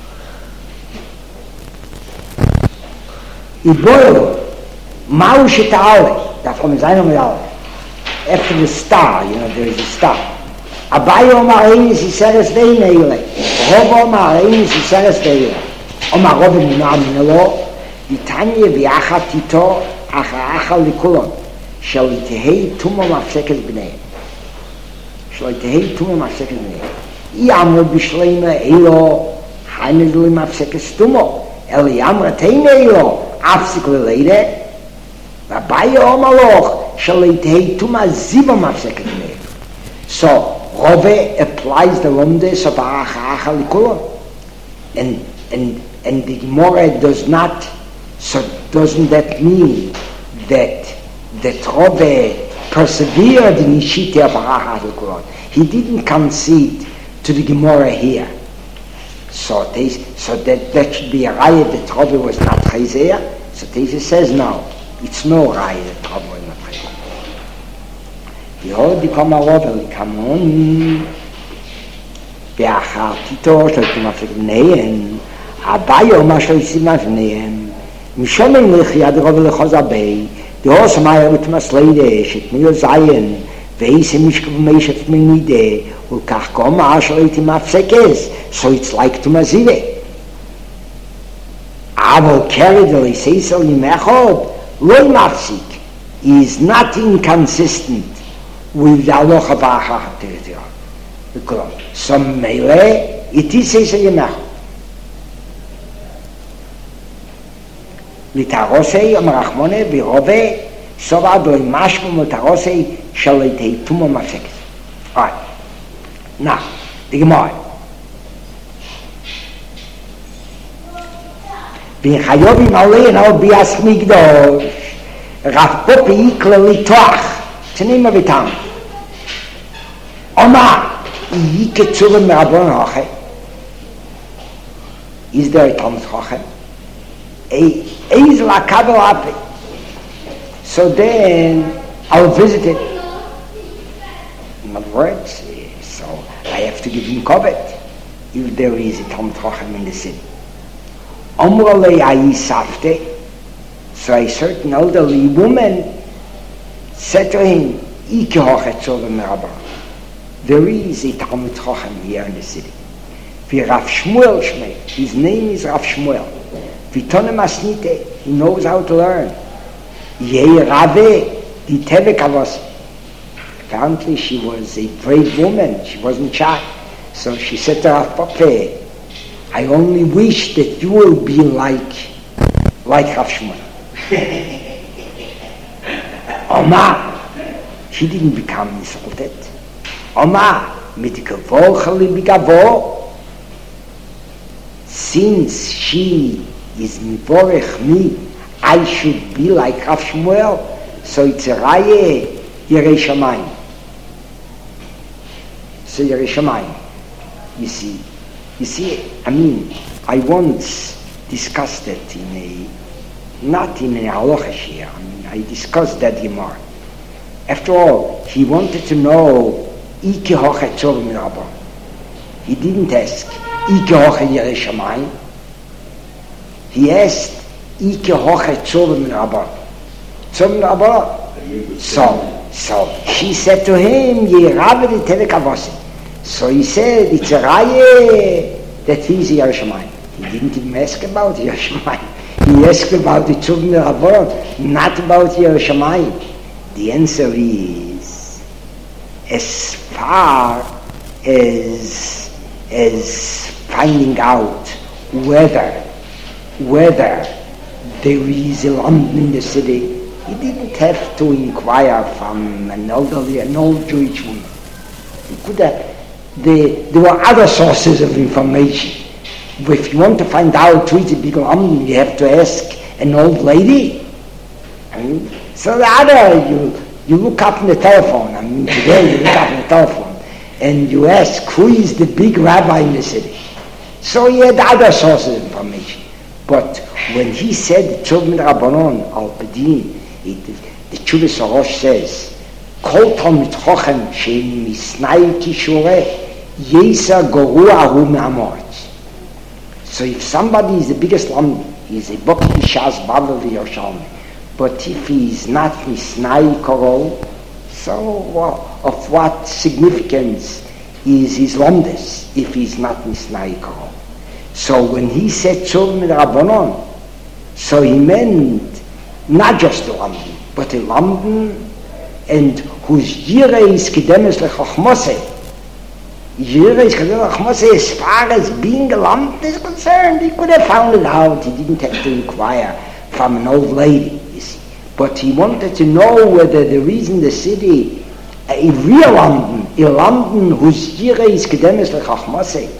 Iboyo, Ma'u Sheta'ale, that's from the Zayin on the Aleph. After the star, there is a star. Abaye Omar Einis Yiseres Deimele. Rov Omar Einis Yiseres Deimele. Omar Rov Emuna Aminelo. Yitanya V'yachat Tito Acha Likulon. Shall Yitehei Tumo Mafsekes B'nei. Shall Yitehei Tumo Mafsekes B'nei. Yamro B'shleima Eilo. Haimez Li Mafsekes Tumo. El Yamra Teine Eilo. Afsik L'leide. Abaye Omar Loch. So Rove applies the Lomdes of Acha Likulon, and the Gemara does not. So doesn't that mean that Rove persevered in Nishite of Acha Likulon? He didn't concede to the Gemara here. So that should be a raya that Rove was not Chayzeya. So Tesis says no, it's no raya that Rove was not Chayzeya. Behold, come over, come on. Be'achar Tito, shall come after Bneihen. Abaye Omar shall see my Bneihen. Mishomim lechi ad Rove lechoz abei. The horse maya with Masleide, shet mil Zayin. Ve'is mishkav meishet minide. Ulkach Goma shall eat him afsekes. So it's like to Mazive. Avol carried the Liseisel Yimechod. Lo mafsik. He is not inconsistent with the halacha ba'acha territorial. So meile, it is Seisel Yemechod. Litarosei, Omer Rachmone, V'Rove, Sovad lo imashmo Litarosei, shall it hei tumo mafsekes. All right. Now, the Gemara. V'chayovim alein al bias migdosh, Rav Popi ikle litoach, Tnima v'tam. Omar, yike tzurem merabon hachem. Is there a Talmud Chochem? Eiz lakabel ape. So then, I'll visit it. In other words, so I have to give him kovet if there is a Talmud Chochem in the city. Omrolei ayisafte. So a certain elderly woman said to him, there is a Talmud Chochem here in the city. wie Rav Shmuel Shmei. His name is Rav Shmuel. Vitone Masnite, he knows how to learn. Yeh Rave, the Tevekavos. Apparently she was a brave woman, she wasn't shy. So she said to Rav Papa, I only wish that you will be like Rav Shmuel. Oma, she didn't become insulted. Oma, mit Gavochali Bigavo, since she is Mivorech me, I should be like Rav Shmuel, so it's a Raye Yerei Shamayim. So Yerei Shamayim. You see, I mean, I once discussed it not in a halacha shir. I mean, I discussed that Gemara. After all, he wanted to know Ike hoche tzor mirabon. He didn't ask Ike hoche Yerei Shamayim. He asked Ike hoche tzor mirabon. Tzor mirabon. So she said to him, Yerave de Tevekavosim. So he said, it's a Raye that he's Yerei Shamayim. He didn't even ask about Yerei Shamayim. He asked about the Tzur Mirabon, not about Yerei Shamayim. The answer is, as far as finding out whether there is a London in the city, he didn't have to inquire from an old Jewish woman. He could have. There were other sources of information. If you want to find out who is a big London, you have to ask an old lady. I mean, so the other, you look up on the telephone. I mean, today you look up on the telephone and you ask who is the big rabbi in the city. So he had other sources of information. But when he said Tzur Min Rabbanon al Pedin, the Chuvas Arosh says, Kol Talmid Chochem she'im misnai kishureh yesa goruahu me'amoritz. So if somebody is the biggest London, he is a Bokhi Shas Bavli Yerushalmi, but if he is not misnai korol, so of what significance is his Lomdes if he is not misnai korol? So when he said Tzur Min Rabbanon, so he meant not just a London, but a London and whose Yireh is Kedemes Lechachmose. Yireh is Kedemes Lechachmose as far as being a London is concerned. He could have found it out. He didn't have to inquire from an old lady, you see. But he wanted to know whether there is in the city a real London, a London whose Yireh is Kedemes Lechachmose.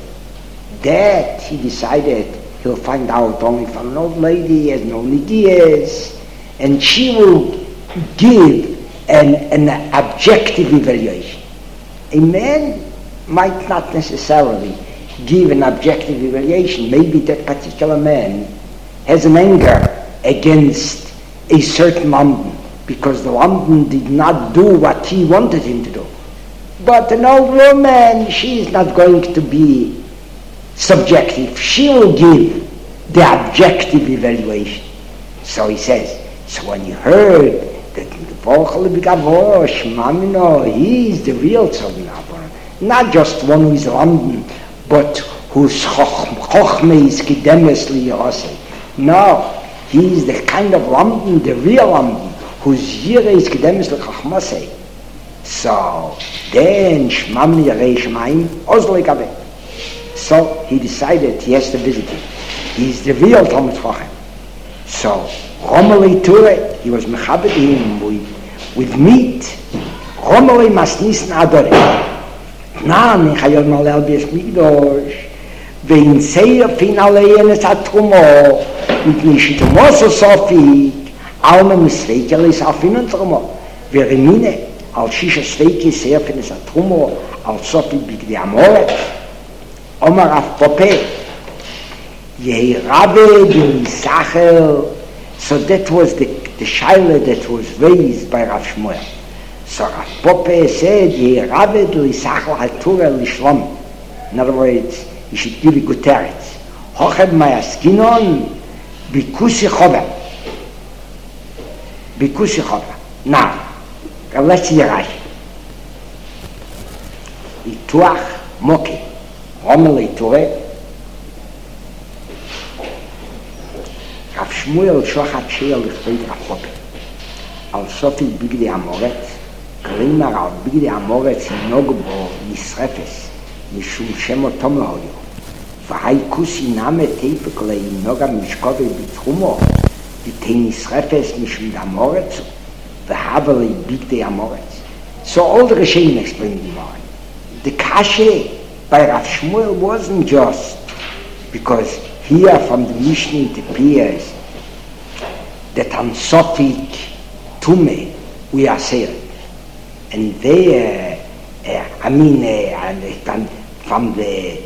That he decided he'll find out only from an old lady, has no ideas, and she will give an objective evaluation. A man might not necessarily give an objective evaluation. Maybe that particular man has an anger against a certain London because the London did not do what he wanted him to do. But an old woman, she is not going to be subjective. She will give the objective evaluation. So he says, so when you heard that he is the real Tzur Min Rabbanon, not just one who is London, but whose Chochmeh is Kedemes Liyosei. No, he is the kind of London, the real London, whose Yireh is Kedemes Lechachmosei. So then Shmam Yerei Shamayim Ozlo Yikaveh. So he decided he has to visit him. He is the real Talmid Chochem. So Romelei Ture, he was mechabed him with meat. Romelei Masnisn Adore. Nan Chayol Malel Beis Mikdosh. Vein Seir Fin Aleyen Es Atrumo. Mit Nishitumo Sofik. Alme Misvekel Es Afin und Trumo. Veremine Al Shisha Sveiki Seir Fin Es Atrumo. Al Sofik Bigdi Amoret. Omar Rav Pope. Yehi Rabbe B'Yisachel. So that was the shaila that was raised by Rav Shmuel. So Rav Pope said, Yehi Rabbe B'Yisachel HaTorah L'Shlom. In other words, you should give a good teretz. Hoched Mayaskinon B'Kusi Chover. B'Kusi Chover. Now, let's see Rashi. Ituach Moki. Romelei Torah. Shmuel Shochat Sheil Lechveit Rav Al Sofi Bigdi Amoretz, Kalimar Al Bigdi Amoretz Nogbo Nisrefes, Mishum Shemo Tomo Hoyo. Vahai Kusi Name Teifekle Noga Mishkove Bitrumo, Vite Nisrefes Mishum Amoretz, Vahavale Bigdi Amoretz. So all the Rishonim explain the Gemara. The Kashe by Rav Shmuel wasn't just because here from the Mishnah it appears that on Sofik Tume we are saying, and there, from the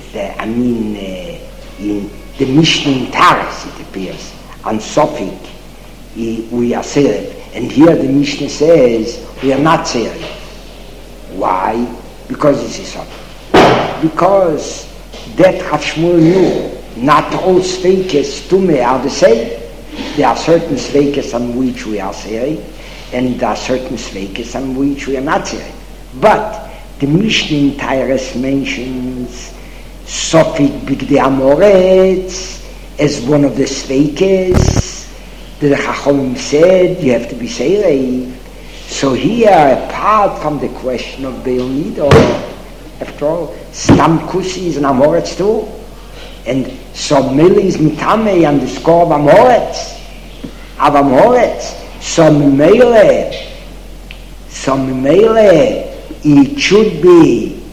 in the Mishnah in Taras it appears on Sofik we are saying, and here the Mishnah says we are not saying. Why? Because it's a Sofik. Because that Rav Shmuel knew not all sveikes tume are the same. There are certain sveikes on which we are saying, and there are certain sveikes on which we are not saying. But the Mishnah in Tyrus mentions Sofik Bigdei Amoretz as one of the sveikes. The Chachamim said you have to be saying. So here, apart from the question of Beil Nido, after all, Stam Kusi is an Amoretz too. And so Mili is Mitame on the score of Amoretz. Of Amoretz. So Mimele, it should be,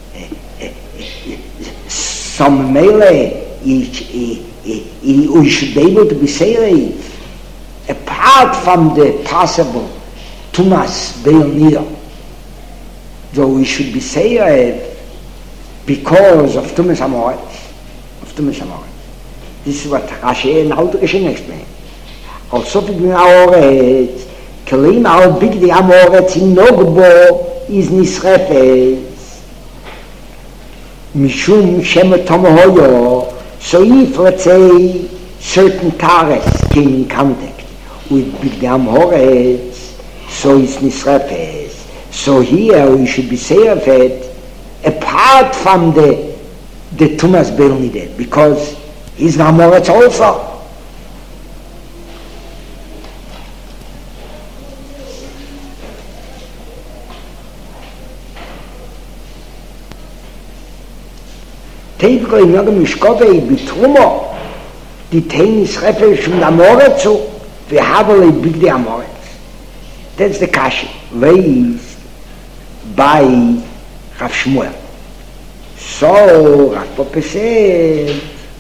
so Mimele, we should be able to be saved. Apart from the possible Tumas Beil Nido, though we should be saved because of Tumas Amoretz. This is what Rashi and Alter Rishonim explain. Also, Bigdei Amoretz, Kelim Al Bigdei Amoretz in Nogbo is Nisrefes, Mishum Shemo Tomo Hoyo. So if, let's say, certain Tares came in contact with Bigdei Amoretz, so it's Nisrefes. So here we should be saved apart from the Tumas Beil Nideh, because he's an Amoretz also. Teibko in Nogam Mishkove Bitrumo, die Tenis Refesh und Amoretz zu, wir haben Bigdei Amoretz. That's the Kashi, raised by Rav Shmuel. So, Rav Poppe said,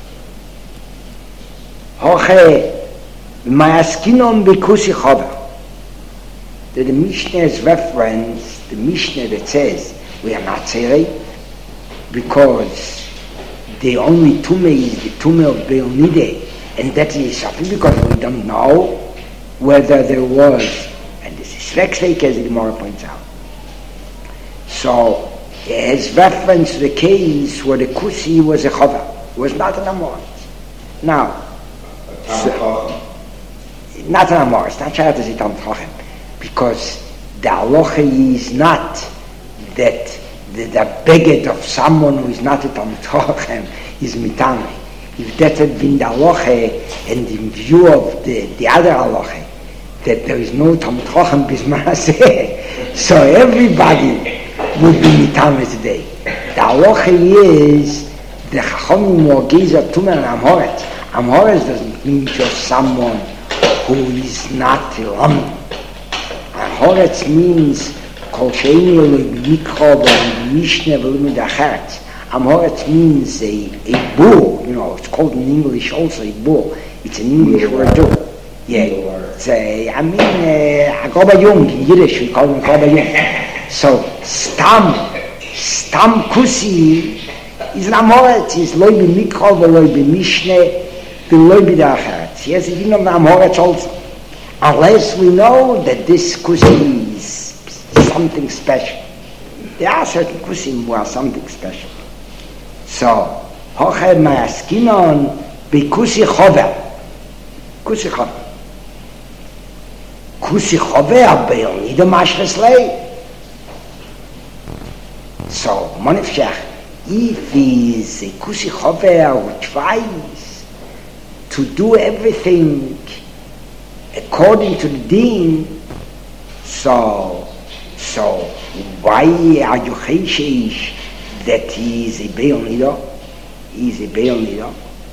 Hoche, Mayaskinon Bikusi Chover. The Mishnah's reference, the Mishnah that says, we are not Tzerei, because the only Tume is the Tume of Beil Nideh, and that is something because we don't know whether there was, and this is Svek as the Gemara points out. So, as reference to the case where the Kusi was a Chover, was not an Amoretz. Now, not an Amoretz, not Shayat as it on Chochem, because the halacha is not that the beged of someone who is not a Talmid Chochem is mitame. If that had been the halacha, and in view of the other halacha, that there is no Talmid Chochem bismaraseh, so everybody would be mitame today. The halacha is the Chachamim or Geizer Tumen and Amoretz. Amoretz doesn't mean just someone who is not a Lam. Amoretz means Kol she'eni lo b'mikro v'lo b'mishne v'lo b'midachet. Amoretz means a bull, it's called in English also a bull. It's an English word too. Yeah, it's a Agobayung, in Yiddish we call him Agobayung. So, Stam Kusi is an Amoretz, is lo b'mikro v'lo b'mishne v'lo b'midachet. He has a din of Amoretz also. Unless we know that this Kusi is something special. There are certain kusim who are something special. So, Hoche Mayaskinon Bikusi Chover. Kusi Chover. Kusi Chover Beil Nido Mashres Lei. So, Monefshach, if he is a Kusi Chover who tries to do everything according to the deen, so why are you chayshish that he is a Beil Nido? He is a Beil Nido.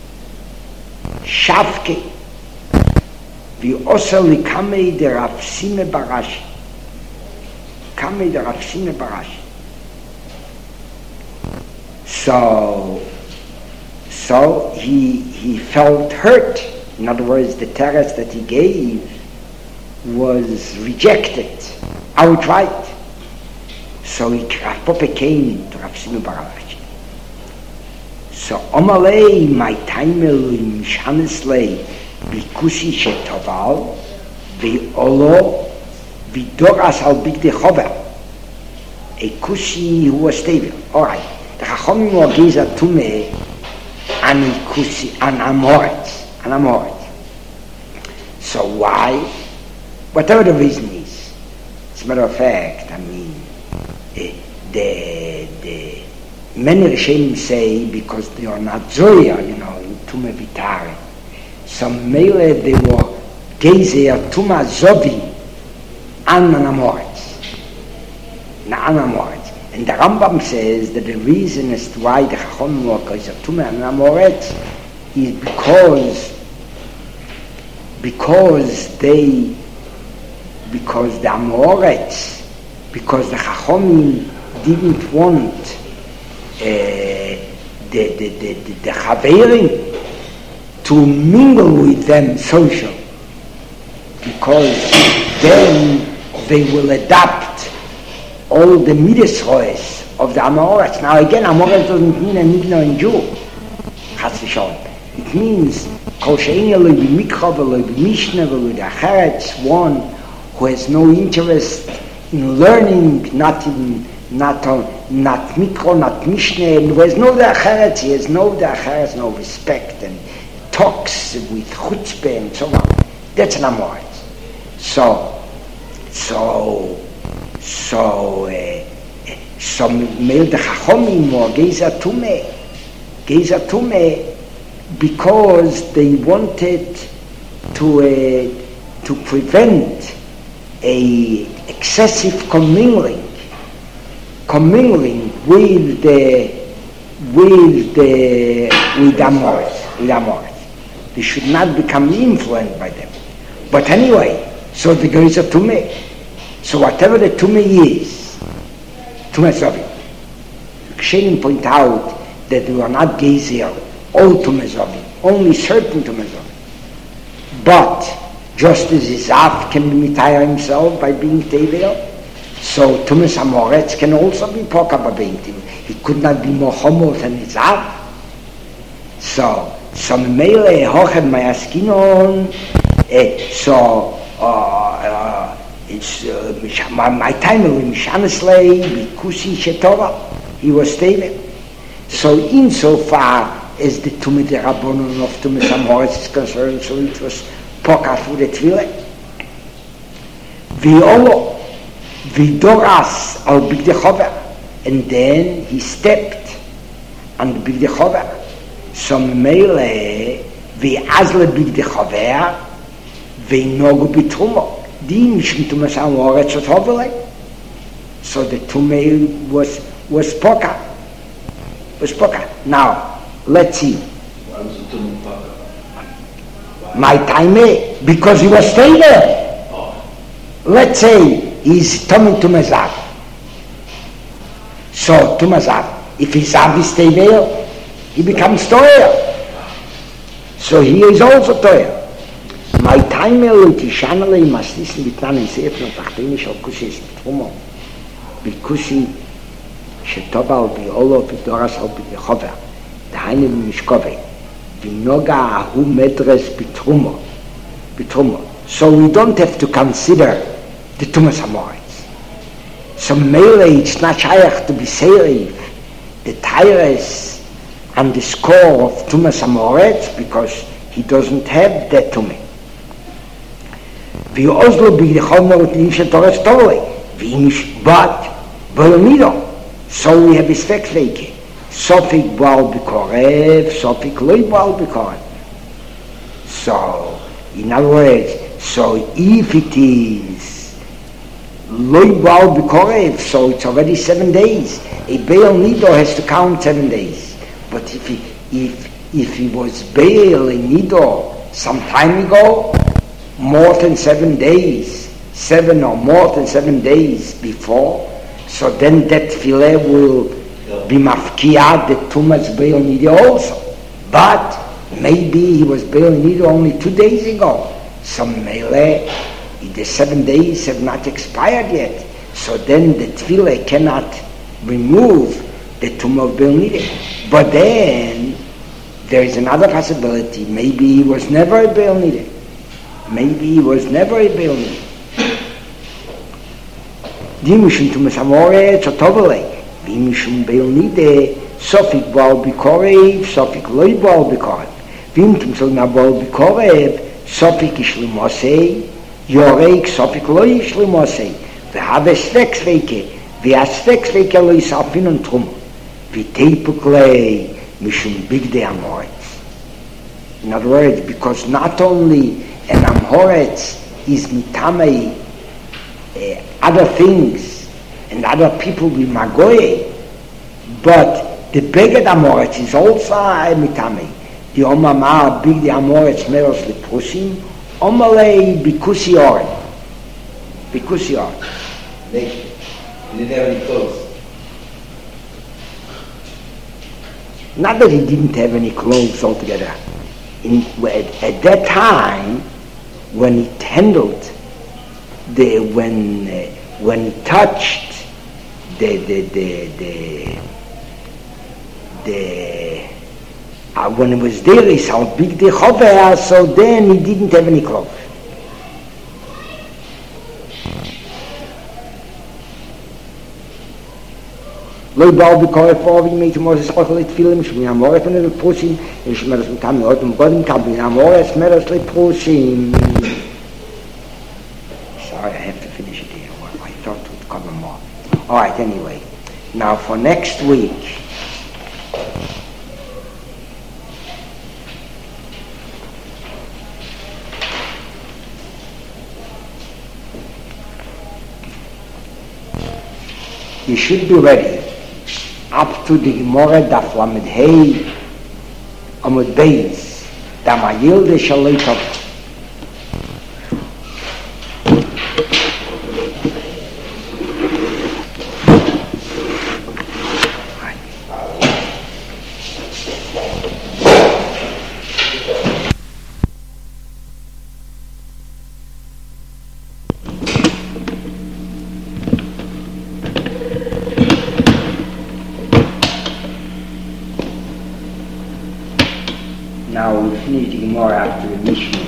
Shavke vi also likamei der Rav Sime Barashi. Kamei der Rav Sime Barashi. So he felt hurt. In other words, the teretz that he gave was rejected outright. So Rav Papa came to Rav Sime Barashi. So Omalei my taimel in Shaneslei bikusi shetoval ve'olo v'doras al bigdei chover. A kusi who was stable. All right. The Chachomim were geza tume an kusi an amoret. So why? Whatever the reason is. As a matter of fact, I mean, the many Rishonim say because they are not Zoya, in Tume Vitare. Some Mele they were Gezer Tuma Zovi an Amoretz. And the Rambam says that the reason as to why the Chacham were Gezer Tuma an Amoretz is because the Amoretz, because the Chacham didn't want the Chaverim to mingle with them social, because then they will adopt all the midas roes of the Amoretz. Now again, Amoretz doesn't mean an ignorant Jew. It means kol she'ein lo b'mikra v'lo b'mishna v'lo b'acheretz, one who has no interest in learning, not mikro, not mishnah, and who has no da'acheretz, he has no da'acheretz, no respect, and talks with chutzpah and so on. That's an Amoretz. So mele the Chachomim or Geza Tume, because they wanted to prevent a excessive commingling with Amoretz. They should not become influenced by them. But anyway, so the Geza Tume. So whatever the Tume is, Tume Zovi. Kshenim point out that they were not Gezer, all Tume Zovi, only certain Tume Zovi. But just as Izav can be mitayah himself by being Tevel, so Tumas Amoretz can also be Poka by being Tevel. He could not be more homo than Izav. So Mele Hochem Mayaskinon, it's my time of Mishaneslei, Bikusi Shetova, he was Tevel. So insofar as the Tumid Rabbanon of Tumas Amoretz is concerned, so it was Poka for the Tvile. Violo, Vidoras al Bigdei Chover, and then he stepped on the Bigdei Chover. So Mele, Viazle Bigdei Chover, Vinogu Bitrumo. Di Mishim Tumas Amoretz was Hovele. So the Tume was Poka. Now, let's see. Why was the Tume Poka? My time, because he was staying there. Let's say he's coming to Mazav. So to Mazav, if his Zav is stay there, he becomes Toyer. So he is also Toyer. My time, Lutishanale must listen with Nan and Sefer Tachtinish al Kusi is Tfumo. Bikusi Shetobal Biolo Bidoras al Bichover. The Hainem Mishkove. Vinoga ahu medres bitrumo. So we don't have to consider the Tumas Amoretz. So Mele, it's not shaykh to be Seiriv, the Tyrus and the score of Tumas Amoretz, because he doesn't have that Tumah. V'ozlo b'yichomot l'isha Torah Torah, v'imish bat v'lomido. So we have his Vekleike. Sofik Baal Bikorev, Sofik Loi Baal Bikorev. So, in other words, so if it is Loi Baal B'Korev, so it's already 7 days. A Baal Nido has to count 7 days. But if he was Baal in Nido some time ago, more than 7 days, 7 or more than 7 days before, so then that Tfilah will be mafkiyah the Tumas Baal Nido also. But maybe he was Baal Nido only 2 days ago. So Mele, the 7 days have not expired yet. So then the Tfilah cannot remove the Tumah of Baal Nido. But then there is another possibility. Maybe he was never a Baal Nido. Maybe he was never a Baal Nido. Die mishum Tumas Amoretz otovele, vi mishum Baal Nido, sofik Baal B'Korev, sofik Loi Baal B'Korev. Vim Tumsel na Baal B'Korev, sofik Ishlimosei, Yorek sofik Loi Ishlimosei, v'have Sveksveke, v'asveksveke lo yisafin und Trum, v'teipuklei mishum Bigdei Amoretz. In other words, because not only an Amoretz is mitamei other things and other people with Magoye, but the Beged Amoretz is also a mitamei. The Omamah Bigdei Amoretz meros lepusim, Omalei Bikusi Oren. Bikusi Oren. He didn't have any clothes. Not that he didn't have any clothes altogether. At that time, when he handled when he touched when he was there, he saw big the chover, so then he didn't have any clothes. Loi Baal B'Korev Ovim Meit Moses Chochelet Tfilim Shmi Amoretz Meres Lepusim and Shmeres Mutam Yotim Godim Kabin Amoretz Meres Lepusim. Sorry, I have to finish it here. Well, I thought it would cover more. All right, anyway. Now for next week, you should be ready up to the Gemara Daf Lamed Hey Amud Beis Damayil de Shalei Tov. Now we finish the Gemara after the Mishnah.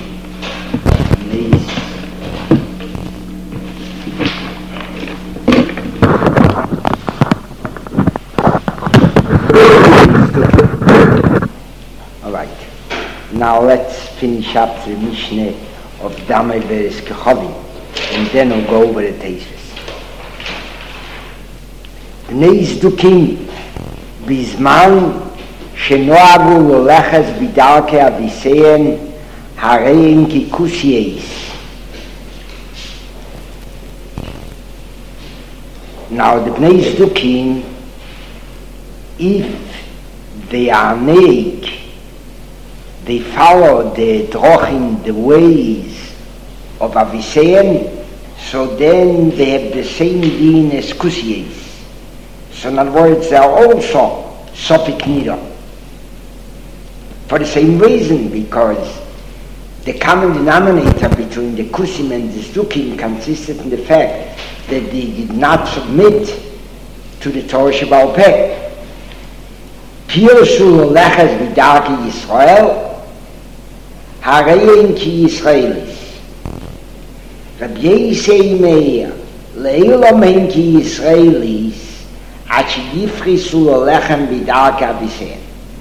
All right. Now let's finish up the Mishnah of Damei Beres Kechavim, and then we'll go over the Teisves. Bnei Zdukim Bizman שנוהגו ללכת בדרכי אביסיהם הרי הם ככוסייס. Now the Bnei Zdukim, if they are naked, they follow the drochim, the ways of Aviseim, so then they have the same din as kusiyes. So in other words, they are also sofik nido. For the same reason, because the common denominator between the kusim and the zdukim consisted in the fact that they did not submit to the Torah Sheba'al Peh. Pirshu leches b'darki Yisrael, harein ki Yisraelis. Rabbi Yisei Meir, le'ilom hen ki Yisraelis, עד שיפריסו ללחם בדרכי אביסיהם.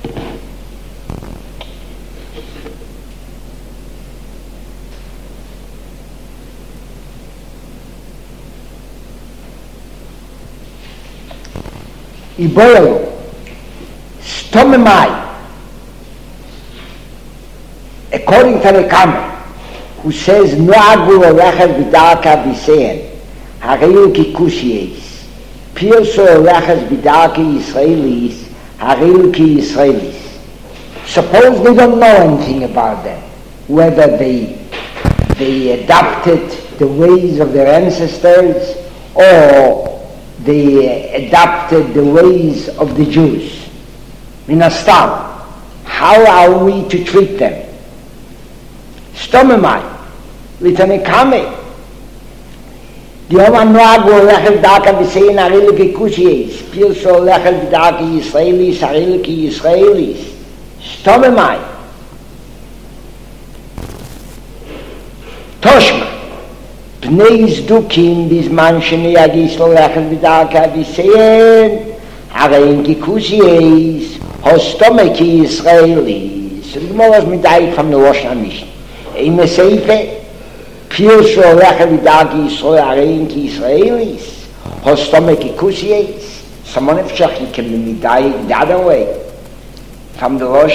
יבואלו, סתום ממאי, a according to the Kama, who says, Noagu Olechet B'darka B'sein, Hareu Ki Kushiyes, Pirso Olechet B'darka Yisraelis, Hareu Ki Yisraelis. Suppose they don't know anything about them, whether they adopted the ways of their ancestors or they adopted the ways of the Jews. Minastam, how are we to treat them? Stomemai, litanekame. The Oman Noagu Olechet B'darka B'sein Hareu Ki Kushiyes, Pirso Olechet B'darka Yisraelis, Hareu Ki Yisraelis. Stomemai. Toshma. Bnei Zdukim bizman shenei agis Olechet B'darka B'sein Hareu Ki Kushiyes Hostome Ki Yisraelis. So the Gemara is medayik from the Rosh HaMishnah. In the Seife, Pirso Olechet B'darka Yisrael Hareu Ki Yisraelis Hostome Ki Kushiyes. Someone of Shach can be medayik the other way from the Rosh.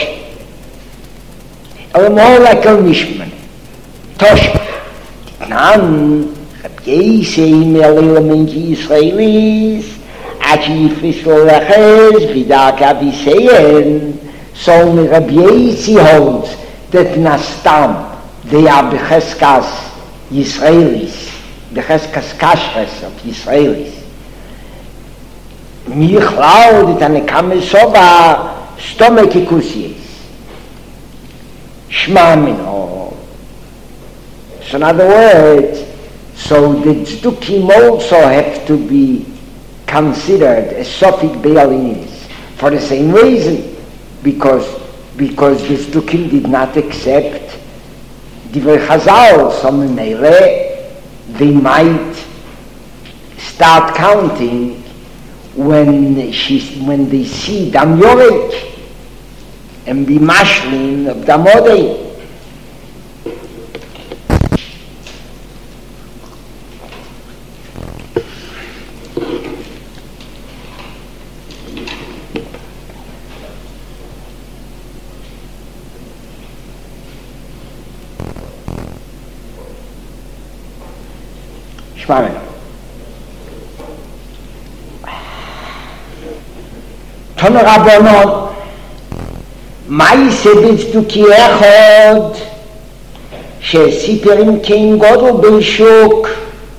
Or more like a Mishman. Toshma. Nan, Rabbi Yisei Me'alelim Ki Yisraelis Achi Yifris Olechet B'darka B'sein. So Rabbi Yisei holds that Nastam they are B'cheskas Yisraelis, B'cheskas Kashres of Yisraelis. Michlao that Anekame Soba Stome Ki Kushiyes. Shma Mino. So in other words, so the Tzdukim also have to be considered as Sophic Be'alinis for the same reason, because the Tzdukim did not accept Divrei Chazal, so Memele, they might start counting when they see Dam Yorek and be Mashlin of Damodei. Shmamen. Tonu Rabbanon, Ma'aseh b'Tzduki echad, she'siper im kein Gadol b'shuk,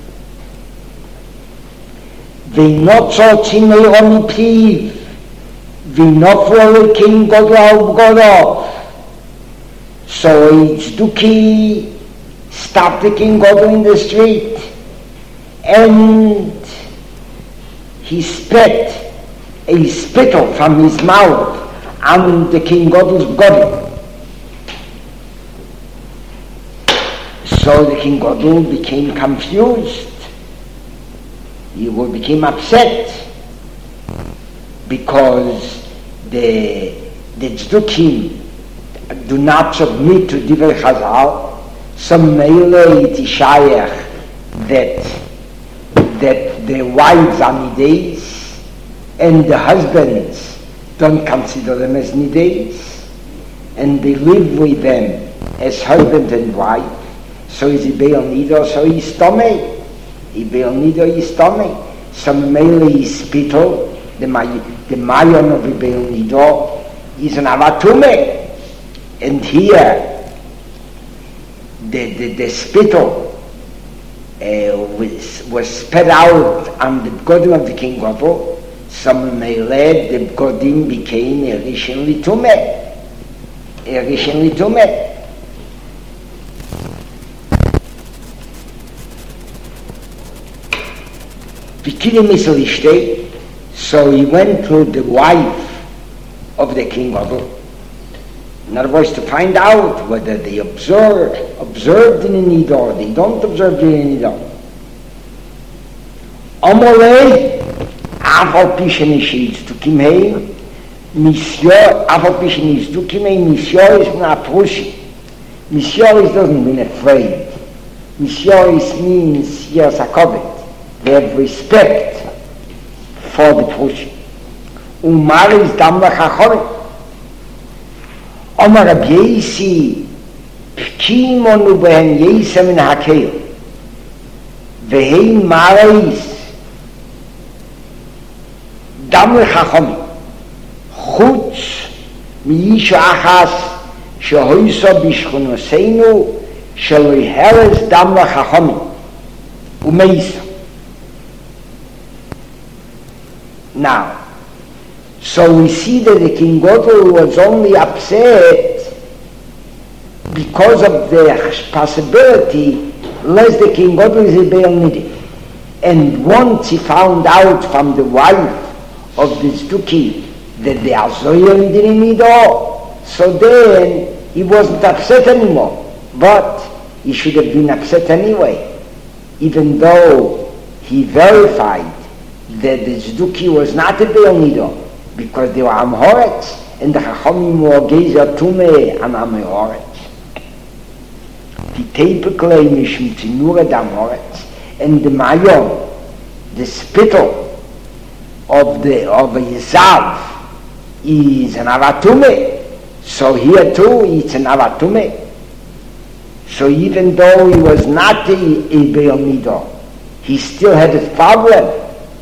v'notzot tzimero mipiv, v'noflo kein Gadol al b'godov. So Tzduki stopped the King Gadol in the street, and he spat a spittle from his mouth on the King Gadol's body. So the King Gadol became confused. He became upset because the Tzdukim do not submit to Divrei Chazal. Some Meile it is shayach that the wives are nideis and the husbands don't consider them as nideis, and they live with them as husband and wife. So is he Be'al Nido, so he's Tomei. He Be'al Nido, he's Tomei. Some Meile is Spittle, the Mayon of the Be'al Nido is an Avatume. And here the spittle was spread out on the Bgodim of the King Gadol. Some Meiled, the Bgodim became Rishon Litumeh. Rishon Litumeh. So he went to the wife of the King Gadol. In other words, to find out whether they observed in a nidor, or they don't observe in a nidor. Amolei, Aval Pishen is to Kimhei, Monsieur, Aval Pishen is to Kimhei, Monsieur is not Prushi. Monsieur doesn't mean afraid. Monsieur means yes, a covet. They have respect for the Prushi. Umar is Damla Chachorim. Omar Rabbi Yisei משקימונו בהם יסע מן הקהל, והם מראים דם לחכמים, חוץ מאיש אחס שהויסו בשכונותינו שלא הרס דם לחכמים ומייסו. Now, so we see that the King Godel was only upset because of the possibility lest the King Godel is a Be'er Nidin. And once he found out from the wife of the Tzduki that they are Zoyer Nidin Nido, so then he wasn't upset anymore. But he should have been upset anyway, even though he verified that the Tzduki was not a Be'er Nido, because they were Amhoretz, and the Chachamim were Gezer Tumeh and Amhoretz. The Tepeklei Mishum Tzimura Amhoretz, and the Mayom, the spittle of a Yezav, is an Avatume. So here too, it's an Avatume. So even though he was not a Be'er Nido, he still had a problem.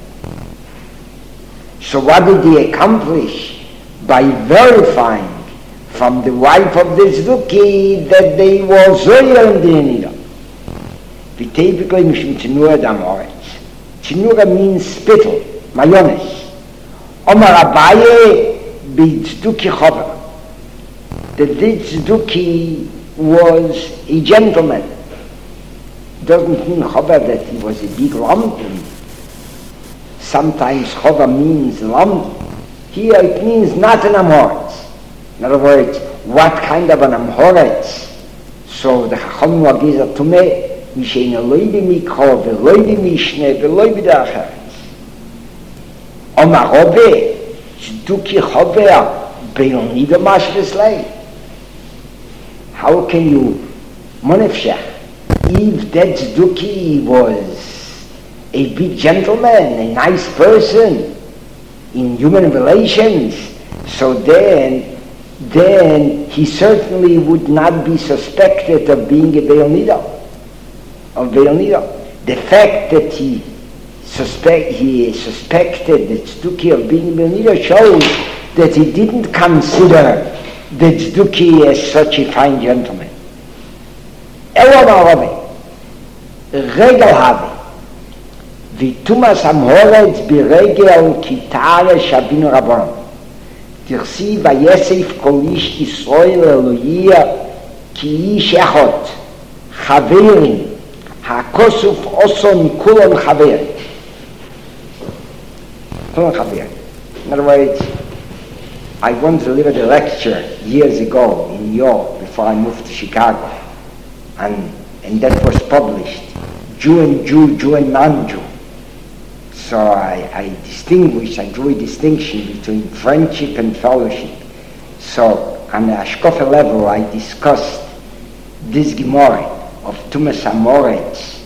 So what did he accomplish? By verifying from the wife of the Tzduki that they were Zoyer in the Nido. Typically, Mishum Tzimura Damoretz. Tzimura means spittle, mayones. Omar Abaye be Tzduki Chover. That this Tzduki was a gentleman. Doesn't mean Chover that he was a big lump. Sometimes Chover means lump. Here it means not an Amhoretz. In other words, what kind of an Amhoretz? So the Chacham were Gezer Tumeh, Mishein Eloi b'mikro, v'eloi b'mishne, v'eloi b'dacheretz. Omar Robe, Tzduki Chover, Be'er Nido mashves lei. How can you, Monefshech, if that Tzduki was a big gentleman, a nice person in human relations, so then he certainly would not be suspected of being a Be'er Nido. The fact that he suspected the Tzduki of being a Be'er Nido shows that he didn't consider the Tzduki as such a fine gentleman. Elon Arabi, Regel Havi, Vitumas Amhoretz Biregel Kitare Shabinu Rabbanon. Tirsi Vayesef Kol Ish Yisrael Elohiya Ki Ish Echot Chaverim HaKosuf Oso Nikulon Chaverim. In other words, I once delivered a lecture years ago in New York before I moved to Chicago, and that was published, Jew and Jew, Jew and non-Jew. So I drew a distinction between friendship and fellowship. So on the Ashkofa level, I discussed this Gemara of Tumas Amoretz,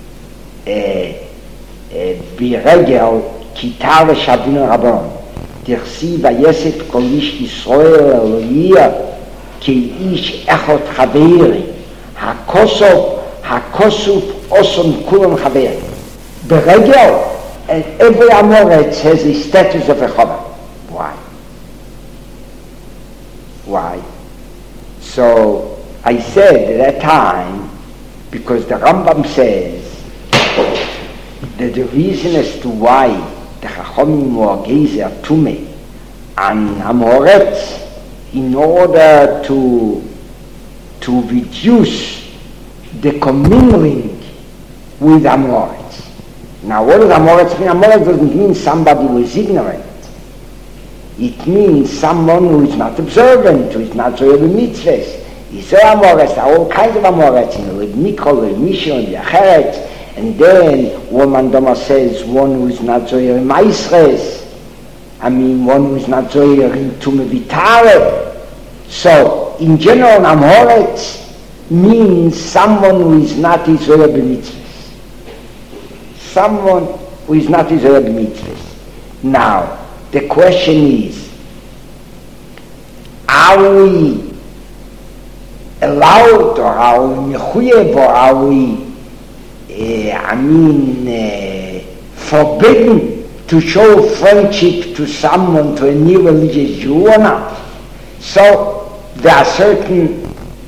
Biregel Kitare Shabinu Rabbanon. Tirsi Vayesef Kol Ish Yisrael Elohiya Ki Ish Echot Chaveri HaKosuf Oson Kulon Chaveri. Biregel, and every Amoretz has the status of a Chover. Why? So I said at that time, because the Rambam says that the reason as to why the Chachamim were Gezer Tumeh and Amoretz, in order to reduce the commingling with Amoretz. Now, what does Amoretz mean? Amoretz doesn't mean somebody who is ignorant. It means someone who is not observant, who is not Zoyer b'mitzvahs. He's Amoretz, there are all kinds of Amoretz, Lev Mikol, Lev Mishon, Lev Acheretz, and then one Doma says one who is not Zoyer b'maisres, one who is not Zoyer in Tumeh Vitare. So, in general, Amoretz means someone who is not Zoyer b'mitzvahs. Someone who is not Zoyer b'mitzvahs. Now, the question is, are we allowed, or are we mechuyev, or are we, forbidden to show friendship to someone, to a new religious Jew or not? So there are certain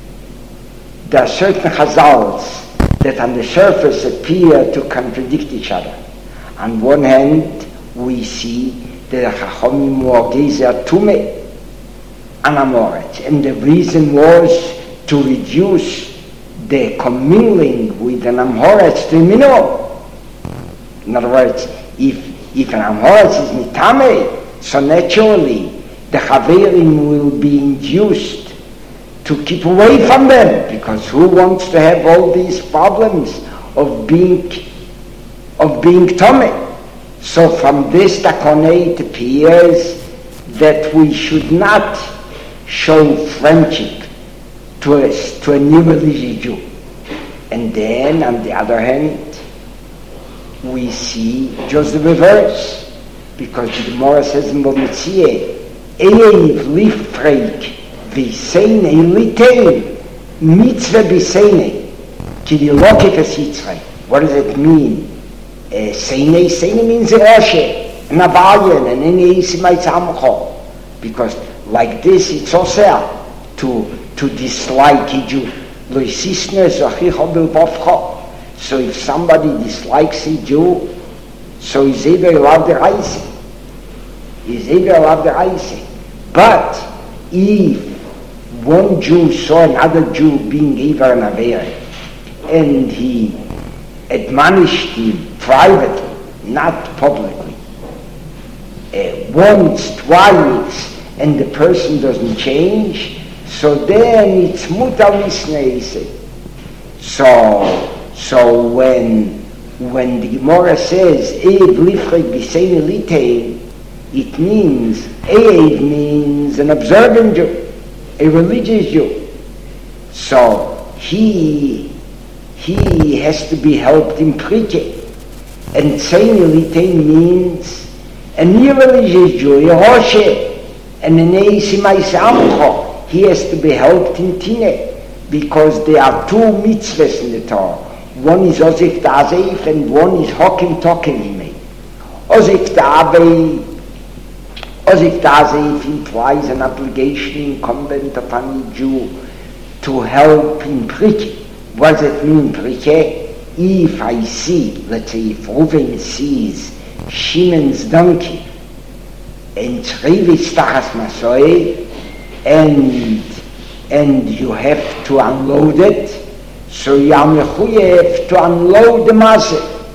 chazals that on the surface appear to contradict each other. On one hand, we see that the Chachomim were gezer tume an amoretz, and the reason was to reduce the commingling with an amoretz to a minimum. In other words, if an amoretz is nitame, so naturally the chaverim will be induced to keep away from them, because who wants to have all these problems of being tame? So from this takone it appears that we should not show friendship to a new religious Jew. And then on the other hand, we see just the reverse, because the Gemara says in Bomitzie, Eiv lifreik v'seine litein mitzvah b'seine ki dilokik Yitzray. What does it mean? Seine means Rashe, an Abayan, and any Isimayt. Because like this, it's also to dislike a Jew. So if somebody dislikes a Jew, so he's either allowed the Reise. But if one Jew saw another Jew being either an Aver, and he admonished him privately, not publicly, once, twice, and the person doesn't change, so then it's mutar misneise. So when the Gemara says Eiv lifrek b'seine litein, it means Eiv means an observant Jew, a religious Jew. So he has to be helped in Prike. And Seine litein means a new religious Jew, a Roshe, and an Eisimais Amcho. He has to be helped in Tine, because there are two mitzvahs in the Torah. One is Ozif Ta'azeif and one is Hokim Tokim Himei. Ozif Ta'azeif implies an obligation incumbent upon a Jew to help in Prike. What does it mean, Prike? If I see, let's say if Reuven sees Shimon's donkey and Tzrevis Tachas Masoe, and you have to unload it, so you are mechuyev to unload the maseh.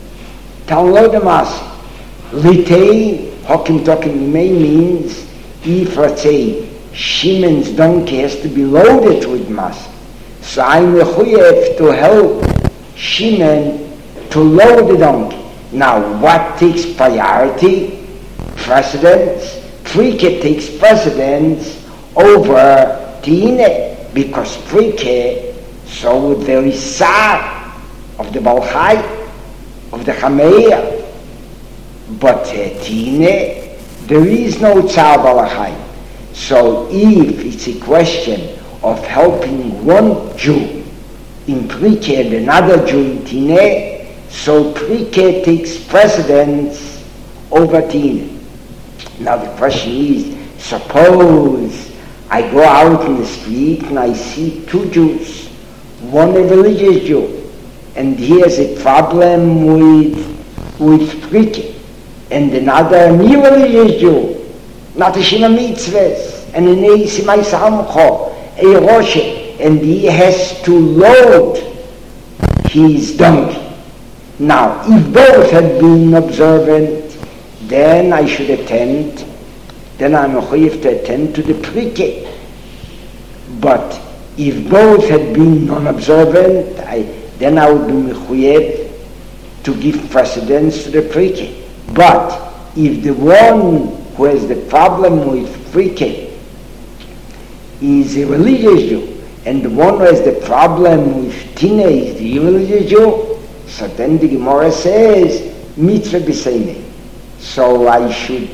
Litei, Hokim Tokim Imei means, if, let's say, Shimon's donkey has to be loaded with maseh, so I'm mechuyev to help Shimon to load the donkey. Now, what takes priority? Precedence. Prike takes precedence over Tine, because Prike, so there is Sar of the Balchai, of the Chameir. But Tine, there is no Tzar Balchai. So if it's a question of helping one Jew in Prike and another Jew in Tine, so Prike takes precedence over Tine. Now the question is, suppose I go out in the street and I see two Jews, one a religious Jew, and he has a problem with Prike, and another a new religious Jew, not a Shema Mitzvahs, and an Eisimais Amcho, a Roshe, and he has to load his donkey. Now, if both had been observant, then I should attend, then I'm mechuyev to attend to the Prike. But if both had been non-observant, then I would be mechuyev to give precedence to the Prike. But if the one who has the problem with Prike is a religious Jew, and the one who has the problem with Tine is the religious Jew, so then the Gemara says, mitzvah b'seine. So I should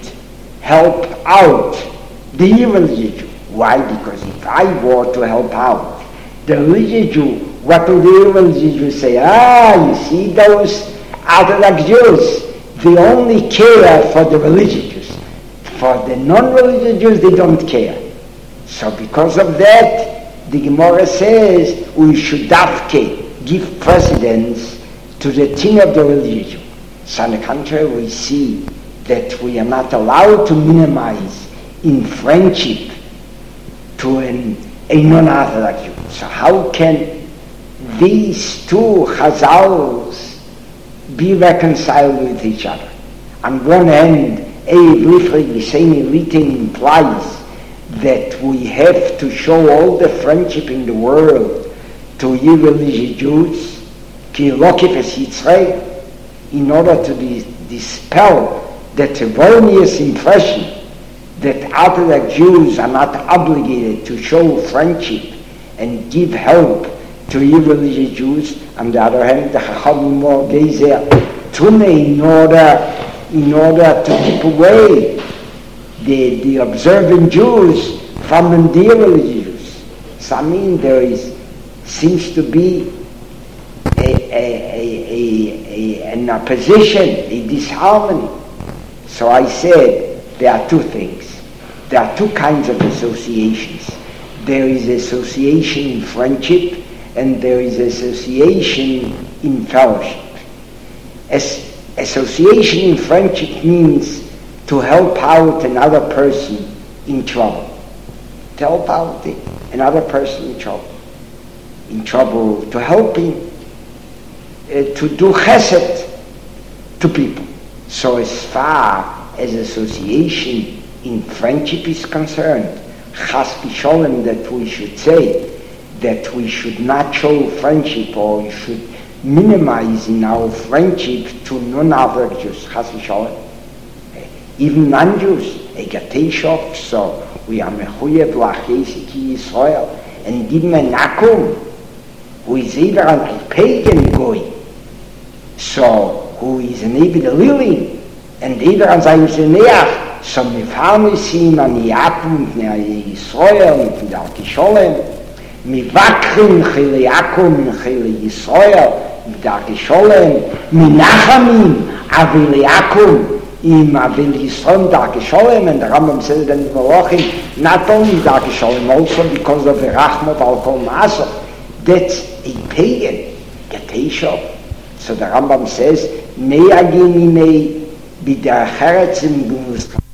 help out the religious Jew. Why? Because if I were to help out The religious Jew, what do the religious Jews say? You see those Orthodox Jews, they only care for the religious Jews. For the non-religious Jews, they don't care. So because of that, the Gemara says we should give precedence to the thing of the religious Jew. So on the contrary, we see that we are not allowed to minimize in friendship to a non-Orthodox Jew. So how can these two Chazals be reconciled with each other? On one hand, briefly, the same written implies that we have to show all the friendship in the world to irreligious Jews, in order to dispel that erroneous impression that Orthodox Jews are not obligated to show friendship and give help to irreligious Jews. On the other hand, the Chachamim more gezer in order to keep away the observant Jews from the irreligious Jews. So I mean, seems to be an opposition, a disharmony. So I said there are two things. There are two kinds of associations. There is association in friendship, and there is association in fellowship. Association in friendship means to help out another person in trouble. To help out another person in trouble, to help him, to do chesed to people. So as far as association in friendship is concerned, chas v'sholem, that we should say that we should not show friendship, or we should minimize in our friendship to non-Orthodox Jews, chas v'sholem. Even non-Jews, egateshov, so we are mechuyev lachesi ki Yisrael, and give me nakum, who is either a pagan goy, so who is an Eved Lili, and either an seinem Zeneach, so mifamisim an Yakum, ne Yisrael, mit Darkei Sholem, mivakrim chile Yakum, chile Yisrael, mit Darkei Sholem, minachamim, avil Yakum, im avil Yisrael, Darkei Sholem, and the Rambam says that in Malachim, not only Darkei Sholem, also because of the Rachma Bal Kol Ma'aseh, that's a pagan, Gateshov. So the Rambam says, Ne'agim imei b'derech eretz im